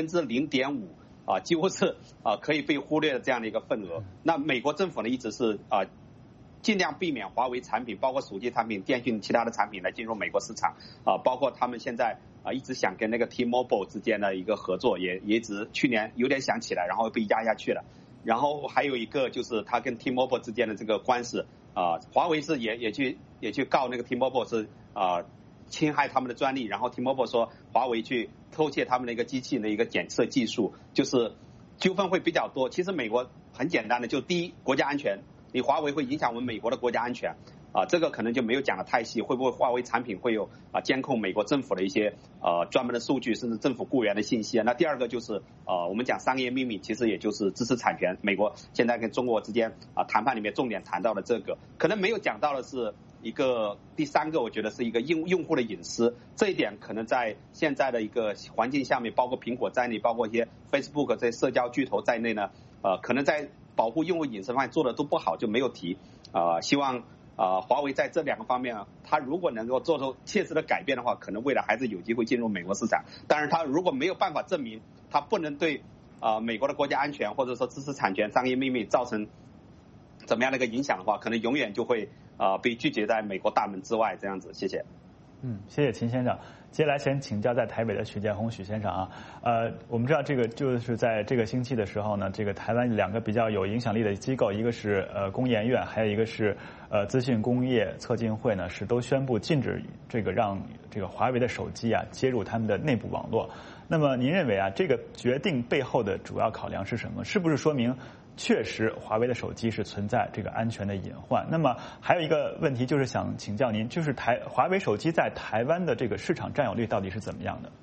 ？0.5%几乎是可以被忽略的这样的一个份额。那美国政府呢一直是尽量避免华为产品，包括手机产品、电讯其他的产品来进入美国市场包括他们现在一直想跟那个 T-Mobile 之间的一个合作，也一直去年有点想起来，然后被压下去了。然后还有一个就是他跟 T-Mobile 之间的这个官司华为是也去告那个 T-Mobile 是侵害他们的专利，然后 T-Mobile 说华为去偷窃他们的一个机器的一个检测技术，就是纠纷会比较多。其实美国很简单的，就第一，国家安全，你华为会影响我们美国的国家安全这个可能就没有讲得太细，会不会华为产品会有监控美国政府的一些专门的数据，甚至政府雇员的信息那第二个就是我们讲商业秘密，其实也就是知识产权，美国现在跟中国之间谈判里面重点谈到的这个，可能没有讲到的是一个第三个，我觉得是一个用户的隐私，这一点可能在现在的一个环境下面，包括苹果在内，包括一些 Facebook 这些社交巨头在内呢可能在保护用户隐私方面做的都不好，就没有提希望华为在这2个方面它如果能够做出切实的改变的话，可能未来还是有机会进入美国市场。但是它如果没有办法证明它不能对美国的国家安全或者说知识产权、商业秘密造成怎么样的一个影响的话，可能永远就会被拒绝在美国大门之外这样子。谢谢。 谢谢秦先生。接下来先请教在台北的许建宏许先生我们知道这个就是在这个星期的时候呢，这个台湾2个比较有影响力的机构，一个是工研院，还有一个是资讯工业策进会呢，是都宣布禁止这个让这个华为的手机接入他们的内部网络。那么您认为这个决定背后的主要考量是什么？是不是说明确实华为的手机是存在这个安全的隐患？那么还有一个问题就是想请教您，就是华为手机在台湾的这个市场占有率到底是怎么样的？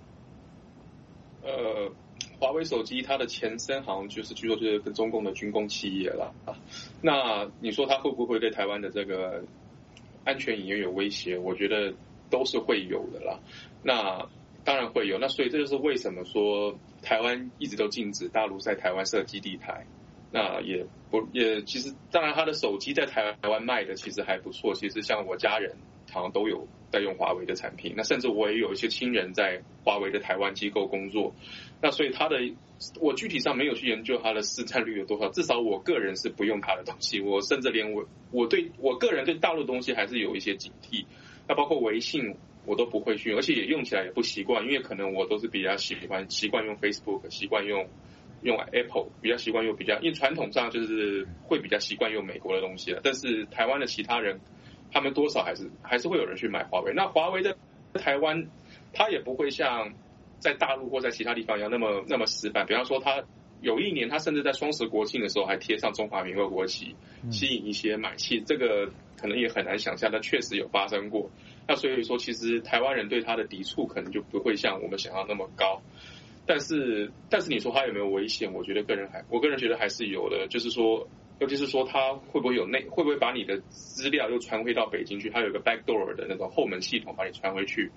华为手机它的前身好像就是据说就是跟中共的军工企业了那你说它会不会对台湾的这个安全隐患有威胁？我觉得都是会有的啦。那当然会有，那所以这就是为什么说台湾一直都禁止大陆在台湾设基地台。那也其实当然他的手机在台湾卖的其实还不错，其实像我家人好像都有在用华为的产品，那甚至我也有一些亲人在华为的台湾机构工作，那所以我具体上没有去研究它的市占率有多少，至少我个人是不用它的东西，我甚至连我对我个人对大陆东西还是有一些警惕，那包括微信我都不会去，而且也用起来也不习惯，因为可能我都是比较习惯用 Facebook， 习惯用 Apple， 比较习惯用因为传统上就是会比较习惯用美国的东西了，但是台湾的其他人他们多少还是会有人去买华为。那华为的台湾它也不会像在大陆或在其他地方一样那么死板，比方说它有一年它甚至在双十国庆的时候还贴上中华民国国旗，吸引一些买气，这个可能也很难想象，但确实有发生过。那所以说其实台湾人对它的抵触可能就不会像我们想象那么高，但是你说它有没有危险？我个人觉得还是有的，就是说，尤其是说它会不会把你的资料又传回到北京去？它有一个 backdoor 的那种后门系统把你传回去。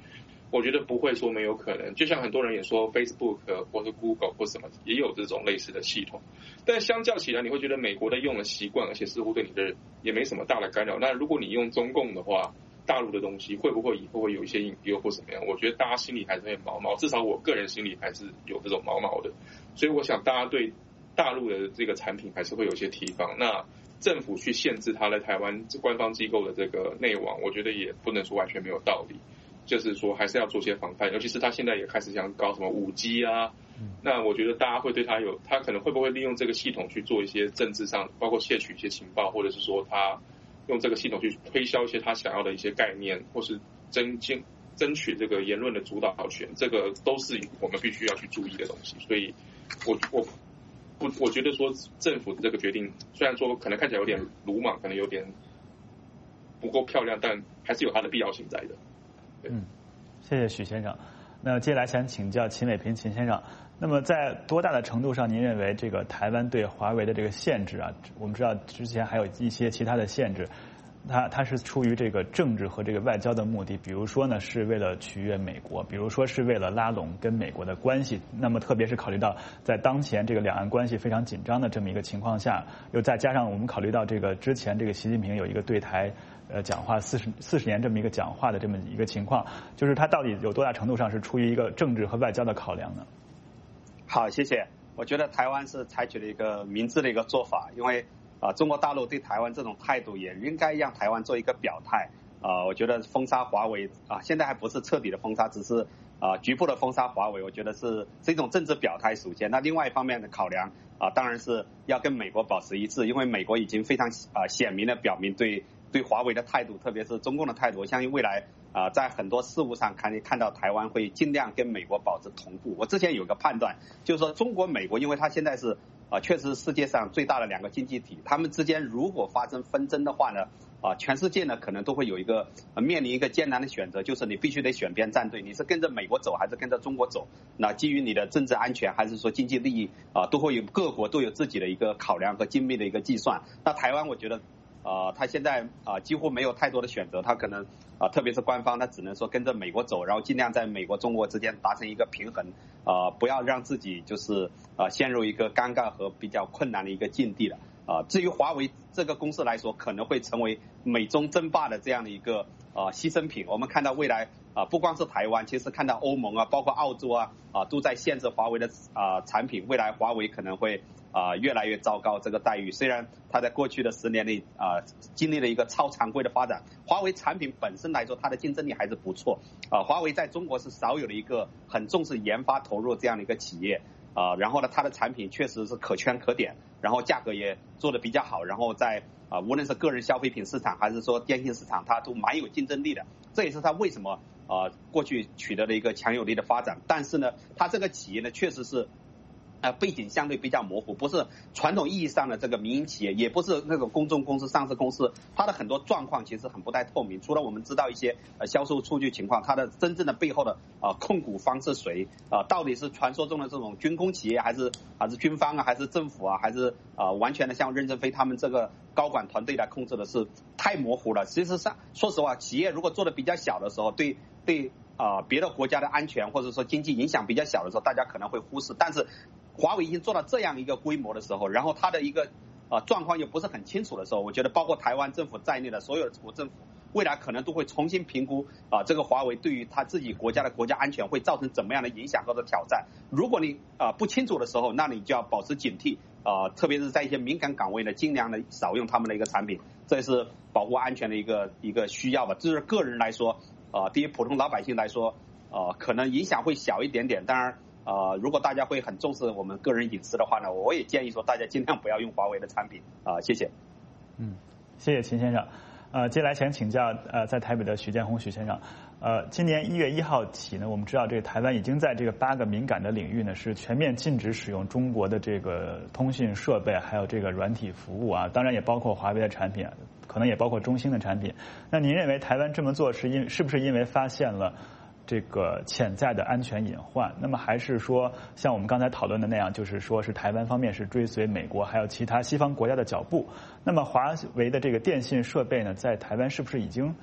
我觉得不会说没有可能，就像很多人也说 Facebook 或是 Google 或什么也有这种类似的系统，但相较起来，你会觉得美国的用了习惯，而且似乎对你的也没什么大的干扰。那如果你用中共的话，大陆的东西会不会以后会有一些隐忧或怎么样？我觉得大家心里还是会毛毛，至少我个人心里还是有这种毛毛的。所以我想大家对大陆的这个产品还是会有一些提防。那政府去限制它在台湾官方机构的这个内网，我觉得也不能说完全没有道理。就是说还是要做些防范，尤其是他现在也开始想搞什么5G 啊，那我觉得大家会对他可能会不会利用这个系统去做一些政治上，包括窃取一些情报，或者是说他用这个系统去推销一些他想要的一些概念，或是争取这个言论的主导权，这个都是我们必须要去注意的东西。所以我觉得说政府的这个决定，虽然说可能看起来有点鲁莽，可能有点不够漂亮，但还是有它的必要性在的。 谢谢许先生。那接下来想请教秦伟平秦先生，那么在多大的程度上您认为这个台湾对华为的这个限制啊，我们知道之前还有一些其他的限制，它是出于这个政治和这个外交的目的，比如说呢是为了取悦美国，比如说是为了拉拢跟美国的关系，那么特别是考虑到在当前这个两岸关系非常紧张的这么一个情况下，又再加上我们考虑到这个之前这个习近平有一个对台讲话40年这么一个讲话的这么一个情况，就是它到底有多大程度上是出于一个政治和外交的考量呢？ 好，谢谢。我觉得台湾是采取了一个明智的一个做法，因为中国大陆对台湾这种态度也应该让台湾做一个表态。我觉得封杀华为现在还不是彻底的封杀，只是局部的封杀华为，我觉得是一种政治表态首先。那另外一方面的考量当然是要跟美国保持一致，因为美国已经非常显明的表明对华为的态度，特别是中共的态度。我相信未来在很多事务上看到台湾会尽量跟美国保持同步。我之前有个判断，就是说中国美国，因为它现在是确实是世界上最大的两个经济体，他们之间如果发生纷争的话呢，全世界呢可能都会有一个面临一个艰难的选择，就是你必须得选边站队，你是跟着美国走还是跟着中国走？那基于你的政治安全还是说经济利益都会有，各国都有自己的一个考量和精密的一个计算。那台湾我觉得他现在几乎没有太多的选择，他可能特别是官方，他只能说跟着美国走，然后尽量在美国中国之间达成一个平衡，不要让自己就是陷入一个尴尬和比较困难的一个境地了。至于华为这个公司来说，可能会成为美中争霸的这样的一个牺牲品。我们看到未来不光是台湾，其实看到欧盟包括澳洲都在限制华为的产品，未来华为可能会越来越糟糕这个待遇。虽然它在过去的10年里经历了一个超常规的发展，华为产品本身来说它的竞争力还是不错。华为在中国是少有的一个很重视研发投入这样的一个企业。然后呢，它的产品确实是可圈可点，然后价格也做得比较好，然后在无论是个人消费品市场还是说电信市场，它都蛮有竞争力的。这也是它为什么过去取得了一个强有力的发展。但是呢，它这个企业呢确实是背景相对比较模糊，不是传统意义上的这个民营企业，也不是那种公众公司、上市公司，它的很多状况其实很不太透明。除了我们知道一些销售数据情况，它的真正的背后的控股方是谁到底是传说中的这种军工企业，还是军方还是政府还是完全的像任正非他们这个高管团队来控制的，是太模糊了。其实上说实话，企业如果做的比较小的时候，对别的国家的安全或者说经济影响比较小的时候，大家可能会忽视。但是华为已经做到这样一个规模的时候，然后它的一个状况又不是很清楚的时候，我觉得包括台湾政府在内的所有的国政府未来可能都会重新评估这个华为对于他自己国家的国家安全会造成怎么样的影响或者挑战。如果你不清楚的时候，那你就要保持警惕特别是在一些敏感岗位呢，尽量的少用他们的一个产品，这是保护安全的一个需要吧。这是个人来说对于普通老百姓来说可能影响会小一点点。当然如果大家会很重视我们个人隐私的话呢，我也建议说大家尽量不要用华为的产品谢谢。 谢谢秦先生。接下来想请教在台北的许建宏许先生。今年1月1号起呢，我们知道这个台湾已经在这个8个敏感的领域呢是全面禁止使用中国的这个通讯设备，还有这个软体服务当然也包括华为的产品，可能也包括中兴的产品。那您认为台湾这么做是不是因为发现了这个潜在的安全隐患？那么还是说像我们刚才讨论的那样，就是说是台湾方面是追随美国还有其他西方国家的脚步？那么华为的这个电信设备呢，在台湾是不是已经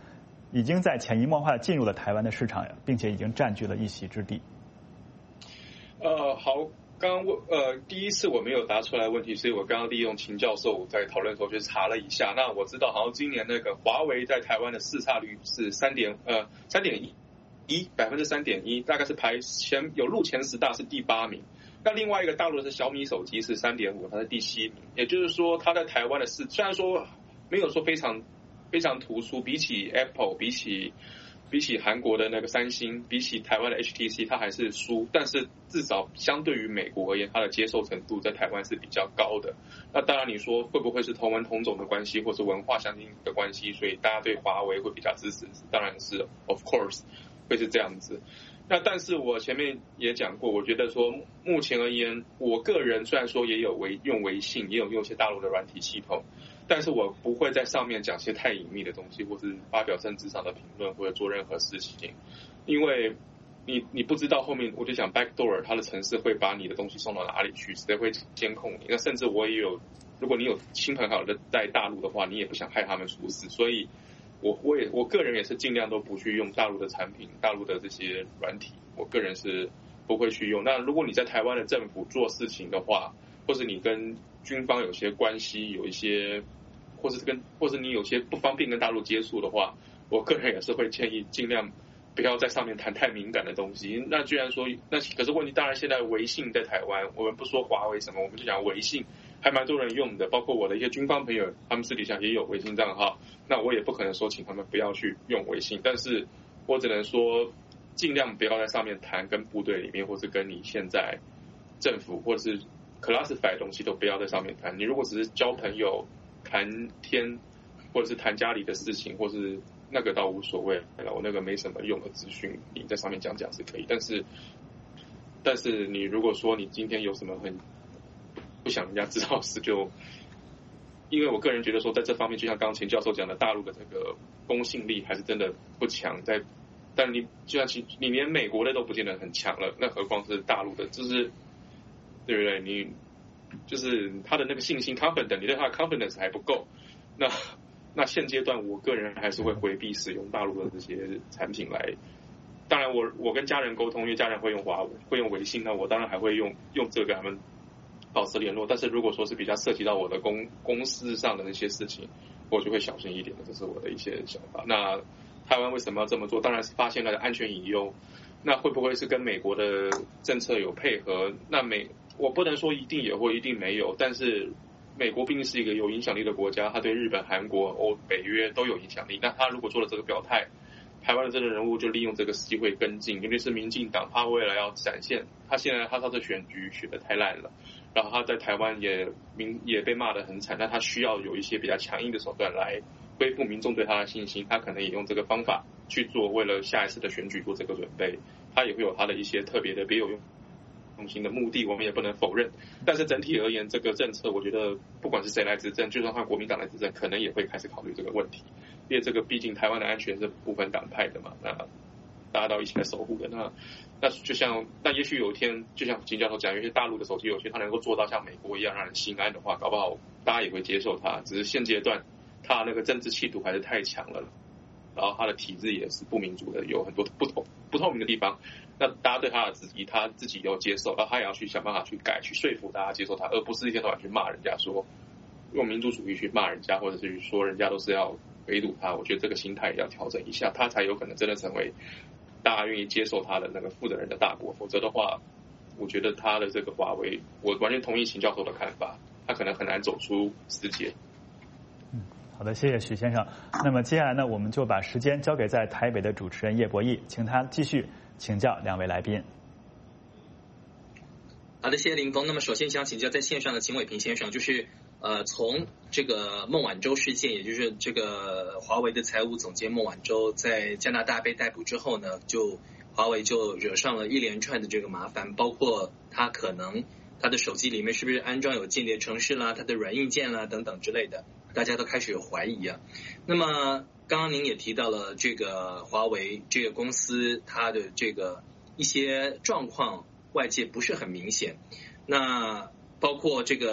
已经在潜移默化地进入了台湾的市场，并且已经占据了一席之地。 好。刚第一次我没有答出来问题，所以我刚刚利用秦教授在讨论的时候去查了一下。那我知道好像今年那个华为在台湾的市占率是3.1%，大概是有入前10大是第8名。那另外一个大陆的是小米手机是3.5%，它是第7名。也就是说，它在台湾的市虽然说没有说非常非常突出，比起 Apple， 比起韩国的那个三星，比起台湾的 HTC， 它还是输，但是至少相对于美国而言，它的接受程度在台湾是比较高的。那当然你说会不会是同文同种的关系，或是文化相近的关系，所以大家对华为会比较支持，当然是 of course 会是这样子。那但是我前面也讲过，我觉得说目前而言，我个人虽然说也有用微信，也有用一些大陆的软体系统，但是我不会在上面讲些太隐秘的东西，或是发表政治上的评论，或者做任何事情，因为你不知道后面，我就讲 backdoor， 它的程式会把你的东西送到哪里去，谁会监控你？那甚至我也有，如果你有亲朋好友在大陆的话，你也不想害他们出事，所以我个人也是尽量都不去用大陆的产品，大陆的这些软体，我个人是不会去用。那如果你在台湾的政府做事情的话，或是你跟军方有些关系，有一些，或是你有些不方便跟大陆接触的话，我个人也是会建议尽量不要在上面谈太敏感的东西。那居然说，那可是问题，当然现在微信在台湾，我们不说华为什么，我们就讲微信还蛮多人用的，包括我的一些军方朋友，他们私底下也有微信账号。那我也不可能说请他们不要去用微信，但是我只能说尽量不要在上面谈跟部队里面，或是跟你现在政府或者是 classify 的东西都不要在上面谈。你如果只是交朋友、谈天，或者是谈家里的事情，或是那个倒无所谓，我那个没什么用的资讯，你在上面讲是可以。但是你如果说你今天有什么很不想人家知道的事，就因为我个人觉得说，在这方面，就像刚秦教授讲的，大陆的这个公信力还是真的不强。但你就像你连美国的都不见得很强了，那何况是大陆的，就是对不对？你就是他的那个信心 confidence， 你对他的 confidence 还不够。那现阶段，我个人还是会回避使用大陆的这些产品来。当然我跟家人沟通，因为家人会用华为，会用微信，那我当然还会用这个跟他们保持联络。但是如果说是比较涉及到我的公司上的那些事情，我就会小心一点的，这是我的一些想法。那台湾为什么要这么做？当然是发现了安全隐忧。那会不会是跟美国的政策有配合？我不能说一定有或一定没有，但是美国毕竟是一个有影响力的国家，他对日本、韩国、北约都有影响力。那他如果做了这个表态，台湾的这个人物就利用这个机会跟进，尤其是民进党，他为了要展现他现在他上次选举选得太烂了，然后他在台湾也被骂得很惨，那他需要有一些比较强硬的手段来恢复民众对他的信心，他可能也用这个方法去做，为了下一次的选举做这个准备，他也会有他的一些特别的别有用心的目的，我们也不能否认。但是整体而言，这个政策我觉得不管是谁来执政，就算换国民党来执政，可能也会开始考虑这个问题，因为这个毕竟台湾的安全是不分党派的嘛，那大家都一起来守护的。那就像也许有一天，就像金教授讲，有些大陆的手机游戏它能够做到像美国一样让人心安的话，搞不好大家也会接受它。只是现阶段它那个政治企图还是太强了，然后它的体制也是不民主的，有很多不透明的地方。那大家对他的质疑，他自己要接受，然后他也要去想办法去改，去说服大家接受他，而不是一天到晚去骂人家，说用民族主义去骂人家，或者是说人家都是要围堵他。我觉得这个心态也要调整一下，他才有可能真的成为大家愿意接受他的那个负责任的大国。否则的话，我觉得他的这个华为，我完全同意秦教授的看法，他可能很难走出死结。 好的，谢谢许先生。那么接下来呢，我们就把时间交给在台北的主持人叶博弈，请他继续请教两位来宾。 好的，谢谢林峰。那么首先想请教在线上的秦伟平先生，就是从这个孟晚舟事件，也就是这个华为的财务总监孟晚舟在加拿大被逮捕之后呢，华为就惹上了一连串的这个麻烦，包括他可能他的手机里面是不是安装有间谍程式啦，他的软硬件啦等等之类的，大家都开始有怀疑啊。那么刚刚您也提到了这个华为这个公司它的这个一些状况外界不是很明显，那包括这个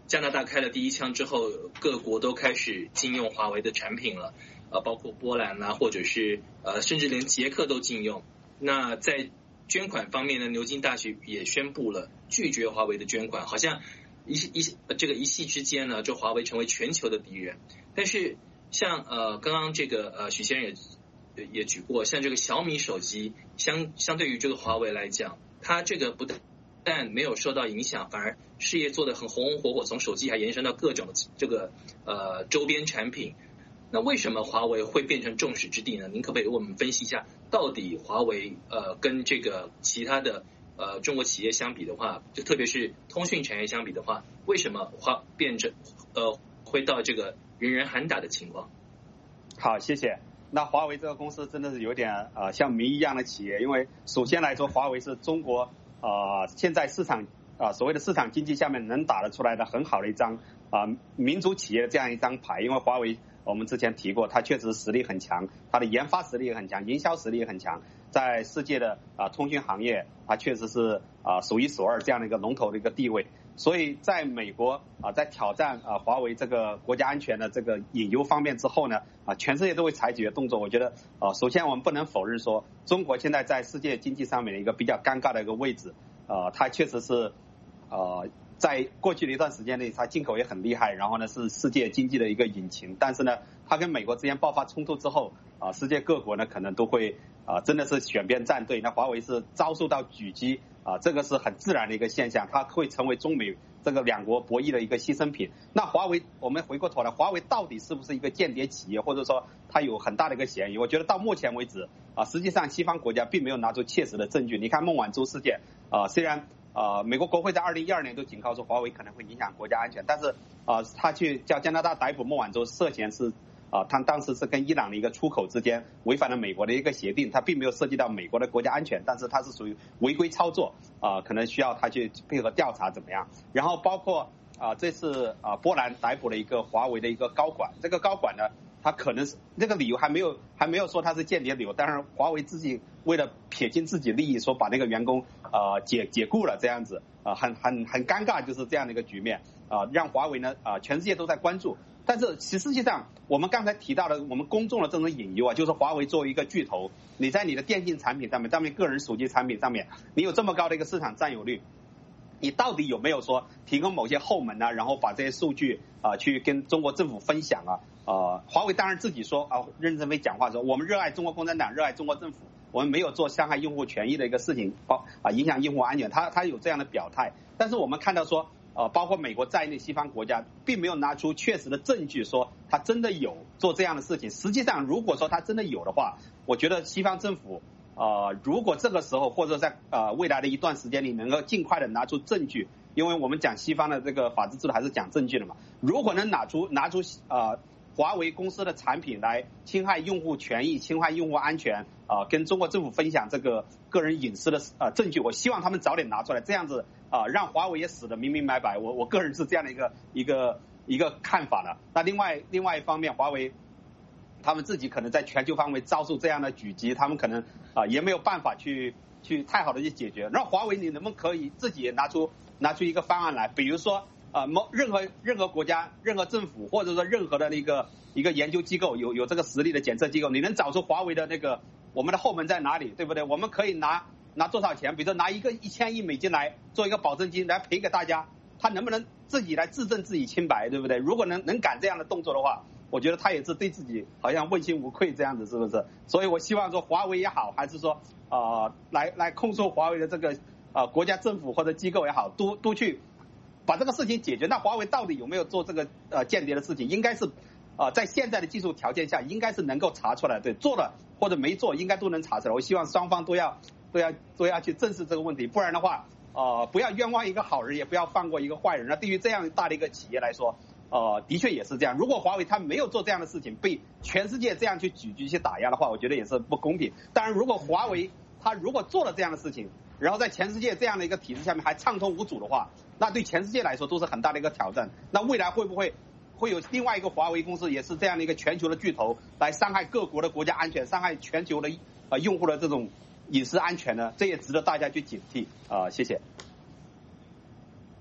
加拿大开了第一枪之后，各国都开始禁用华为的产品了，包括波兰啊，或者是甚至连捷克都禁用。那在捐款方面呢，牛津大学也宣布了拒绝华为的捐款，好像一夕之间呢，这华为成为全球的敌人。但是像刚刚这个许先生也举过，像这个小米手机相对于这个华为来讲，它这个不但没有受到影响，反而事业做得很红红火火，从手机还延伸到各种这个周边产品。那为什么华为会变成众矢之的呢？您可不可以为我们分析一下，到底华为跟这个其他的中国企业相比的话，就特别是通讯产业相比的话，为什么变成会到这个人人喊打的情况？ 好，谢谢。那华为这个公司真的是有点像谜一样的企业，因为首先来说，华为是中国现在市场所谓的市场经济下面能打得出来的很好的一张民族企业的这样一张牌。因为华为我们之前提过，它确实实力很强，它的研发实力也很强，营销实力也很强，在世界的通讯行业，它确实是数一数二这样的一个龙头的一个地位。所以在美国在挑战华为这个国家安全的这个隐忧方面之后呢，全世界都会采取的动作。我觉得首先我们不能否认说，中国现在在世界经济上面的一个比较尴尬的一个位置，它确实是在过去的一段时间内，它进口也很厉害，然后呢是世界经济的一个引擎。但是呢，它跟美国之间爆发冲突之后，世界各国呢可能都会真的是选边站队。那华为是遭受到狙击，这个是很自然的一个现象，它会成为中美这个两国博弈的一个牺牲品。那华为，我们回过头来，华为到底是不是一个间谍企业，或者说它有很大的一个嫌疑？我觉得到目前为止实际上西方国家并没有拿出切实的证据。你看孟晚舟事件，虽然美国国会在2012年都警告说华为可能会影响国家安全，但是他去叫加拿大逮捕孟晚舟，涉嫌是他当时是跟伊朗的一个出口之间违反了美国的一个协定，他并没有涉及到美国的国家安全，但是他是属于违规操作，可能需要他去配合调查怎么样。然后包括这次波兰逮捕了一个华为的一个高管，这个高管呢，他可能是这个理由还没有说他是间谍理由，但是华为自己为了撇清自己利益，说把那个员工解雇了，这样子很尴尬，就是这样的一个局面让华为呢全世界都在关注。但是实际上我们刚才提到的我们公众的这种隐忧就是华为作为一个巨头，你在你的电信产品上面个人手机产品上面，你有这么高的一个市场占有率，你到底有没有说提供某些后门然后把这些数据去跟中国政府分享华为当然自己说任正非讲话说，我们热爱中国共产党，热爱中国政府，我们没有做伤害用户权益的一个事情，影响用户安全，他有这样的表态。但是我们看到说包括美国在内西方国家并没有拿出确实的证据说他真的有做这样的事情。实际上如果说他真的有的话，我觉得西方政府如果这个时候或者在未来的一段时间里能够尽快的拿出证据，因为我们讲西方的这个法治制度还是讲证据的嘛，如果能拿出华为公司的产品来侵害用户权益、侵害用户安全跟中国政府分享这个个人隐私的证据，我希望他们早点拿出来，这样子让华为也死得明明白白。我个人是这样的一个看法的。那另外一方面，华为他们自己可能在全球范围遭受这样的狙击，他们可能也没有办法去太好的去解决。那华为你能不能可以自己也拿出一个方案来，比如说任何国家、任何政府或者说任何的一个研究机构有这个实力的检测机构，你能找出华为的那个我们的后门在哪里，对不对？我们可以拿多少钱，比如说拿1000亿美金来做一个保证金来赔给大家，他能不能自己来自证自己清白，对不对？如果能赶这样的动作的话，我觉得他也是对自己好像问心无愧这样子，是不是？所以我希望说华为也好，还是说来控诉华为的这个国家政府或者机构也好，都去把这个事情解决。那华为到底有没有做这个间谍的事情，应该是在现在的技术条件下应该是能够查出来，对，做了或者没做应该都能查出来。我希望双方都要去正视这个问题，不然的话不要冤枉一个好人，也不要放过一个坏人。那对于这样大的一个企业来说的确也是这样。如果华为他没有做这样的事情，被全世界这样去狙击去打压的话，我觉得也是不公平。当然如果华为他如果做了这样的事情，然后在全世界这样的一个体制下面还畅通无阻的话，那对全世界来说都是很大的一个挑战。那未来会不会有另外一个华为公司也是这样的一个全球的巨头来伤害各国的国家安全，伤害全球的用户的这种隐私安全呢？这也值得大家去警惕谢谢。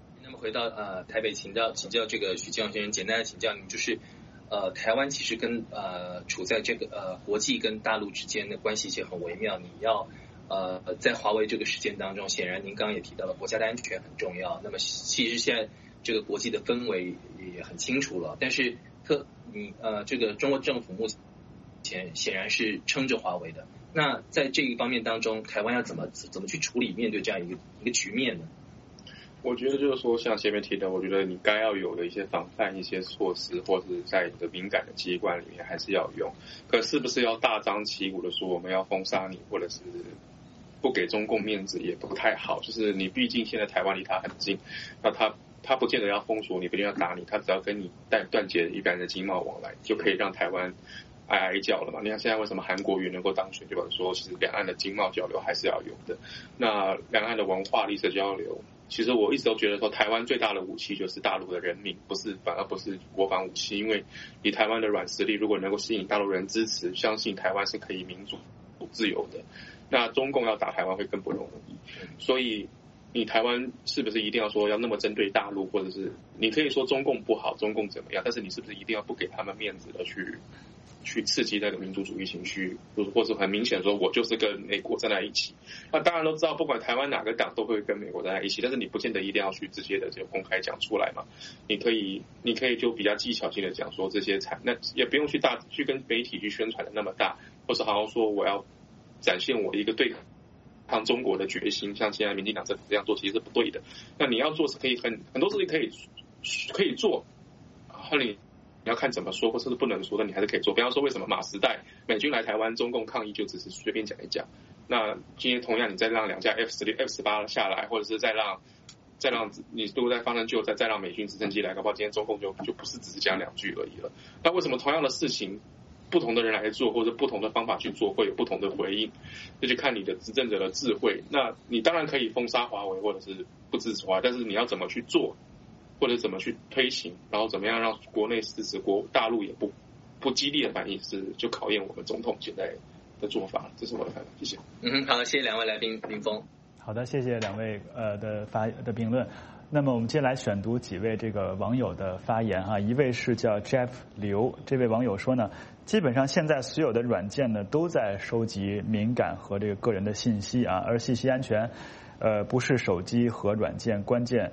回到台北请教这个许金龙先生，简单的请教您，就是台湾其实跟处在这个国际跟大陆之间的关系也很微妙，你要在华为这个事件当中，显然您刚刚也提到了国家的安全很重要，那么其实现在这个国际的氛围也很清楚了，但是这个中国政府目前显然是撑着华为的。那在这一方面当中，台湾要怎么去处理面对这样一个局面呢？ 我觉得就是说，像前面提的，我觉得你该要有的一些防范一些措施，或者是在你的敏感的机关里面还是要用。可是不是要大张旗鼓的说我们要封杀你，或者是不给中共面子也不太好。就是你毕竟现在台湾离他很近，那他不见得要封锁你，不一定要打你，他只要跟你断绝一般的经贸往来，就可以让台湾哀哀叫了嘛。你看现在为什么韩国瑜能够当选，就表示说其实两岸的经贸交流还是要有的。那两岸的文化历史交流，其实我一直都觉得说台湾最大的武器就是大陆的人民，反而不是国防武器。因为以台湾的软实力，如果能够吸引大陆人支持，相信台湾是可以民主自由的，那中共要打台湾会更不容易。所以你台湾是不是一定要说要那么针对大陆，或者是你可以说中共不好，中共怎么样，但是你是不是一定要不给他们面子的去刺激那个民族主义情绪，或是很明显说我就是跟美国站在一起。那当然都知道，不管台湾哪个党都会跟美国站在一起，但是你不见得一定要去直接的就公开讲出来嘛。你可以就比较技巧性的讲说这些那也不用去跟媒体去宣传的那么大，或是好好说我要展现我一个对抗中国的决心，像现在民进党政府这样做其实是不对的。那你要做是可以很多事情可以做，你要看怎么说，或者是不能说的，你还是可以做。比方说，为什么马时代美军来台湾，中共抗议就只是随便讲一讲？那今天同样，你再让2架 F-18 下来，或者是再让你如果在发生就再让美军直升机来，搞不好今天中共就不是只是讲2句而已了。那为什么同样的事情，不同的人来做，或者不同的方法去做，会有不同的回应？这就看你的执政者的智慧。那你当然可以封杀华为，或者是不支持华为，但是你要怎么去做？或者怎么去推行，然后怎么样让国内支持，大陆也不激烈的反应，就考验我们总统现在的做法。这是我的看法，谢谢。 好，谢谢两位来宾，林峰。 好的，谢谢两位的评论。那么我们接下来选读几位这个网友的发言哈。一位是叫 Jeff 刘，这位网友说呢，基本上现在所有的软件呢都在收集敏感和这个个人的信息啊，而信息安全不是手机和软件关键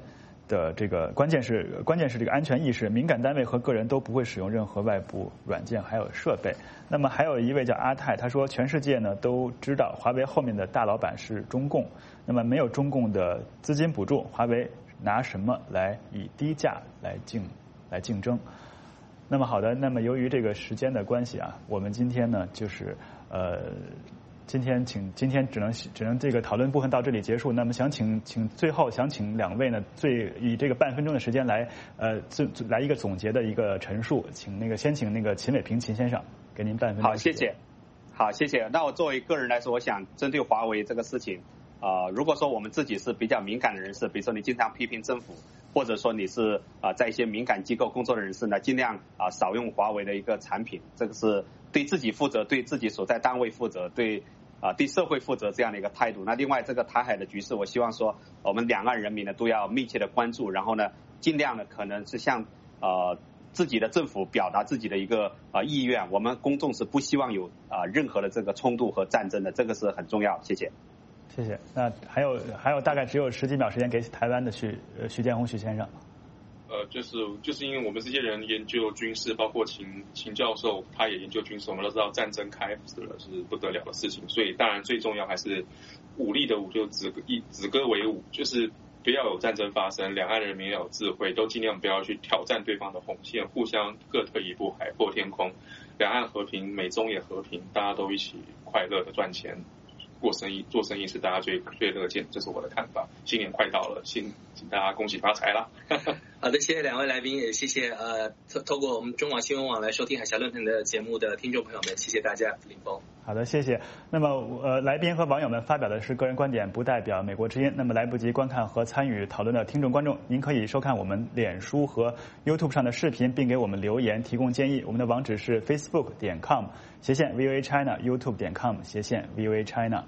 是这个安全意识，敏感单位和个人都不会使用任何外部软件还有设备。那么还有一位叫阿泰，他说全世界呢都知道华为后面的大老板是中共，那么没有中共的资金补助，华为拿什么来以低价来竞争？那么好的，那么由于这个时间的关系啊，我们今天呢就是今天只能这个讨论部分到这里结束。那么最后想请两位呢，以这个半分钟的时间来来一个总结的一个陈述，先请那个秦伟平秦先生给您半分钟。 好，谢谢。那我作为个人来说，我想针对华为这个事情，如果说我们自己是比较敏感的人士，比如说你经常批评政府，或者说你是在一些敏感机构工作的人士呢，尽量少用华为的一个产品，这个是对自己负责，对自己所在单位负责，对社会负责这样的一个态度。那另外这个台海的局势，我希望说我们两岸人民呢都要密切的关注，然后呢尽量呢可能是向自己的政府表达自己的一个意愿。我们公众是不希望有任何的这个冲突和战争的，这个是很重要。谢谢。 谢谢。那还有大概只有10几秒时间给台湾的许建宏许先生。 就是因为我们这些人研究军事，包括秦教授他也研究军事，我们都知道战争开始了是不得了的事情，所以当然最重要还是武力的武，就止戈为武，就是不要有战争发生，两岸人民要有智慧，都尽量不要去挑战对方的红线，互相各退一步，海阔天空，两岸和平，美中也和平，大家都一起快乐的赚钱。做生意是大家最乐见，这是我的看法。新年快到了，请大家恭喜发财啦！ 好的，谢谢两位来宾，也谢谢透过我们中网新闻网来收听海峡论坛的节目的听众朋友们，谢谢大家，林峰。 好的，谢谢。那么来宾和网友们发表的是个人观点，不代表美国之音。那么来不及观看和参与讨论的听众观众，您可以收看我们脸书和 YouTube 上的视频，并给我们留言提供建议。我们的网址是 facebook.com/VOA China， YouTube.com/VOA China。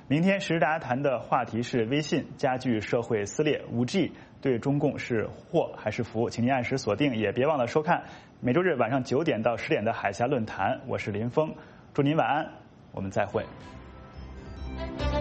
明天时事大家谈的话题是微信加剧社会撕裂 ，5G 对中共是祸还是福？请您按时锁定，也别忘了收看每周日晚上9点到10点的海峡论坛。我是林峰，祝您晚安，我们再会。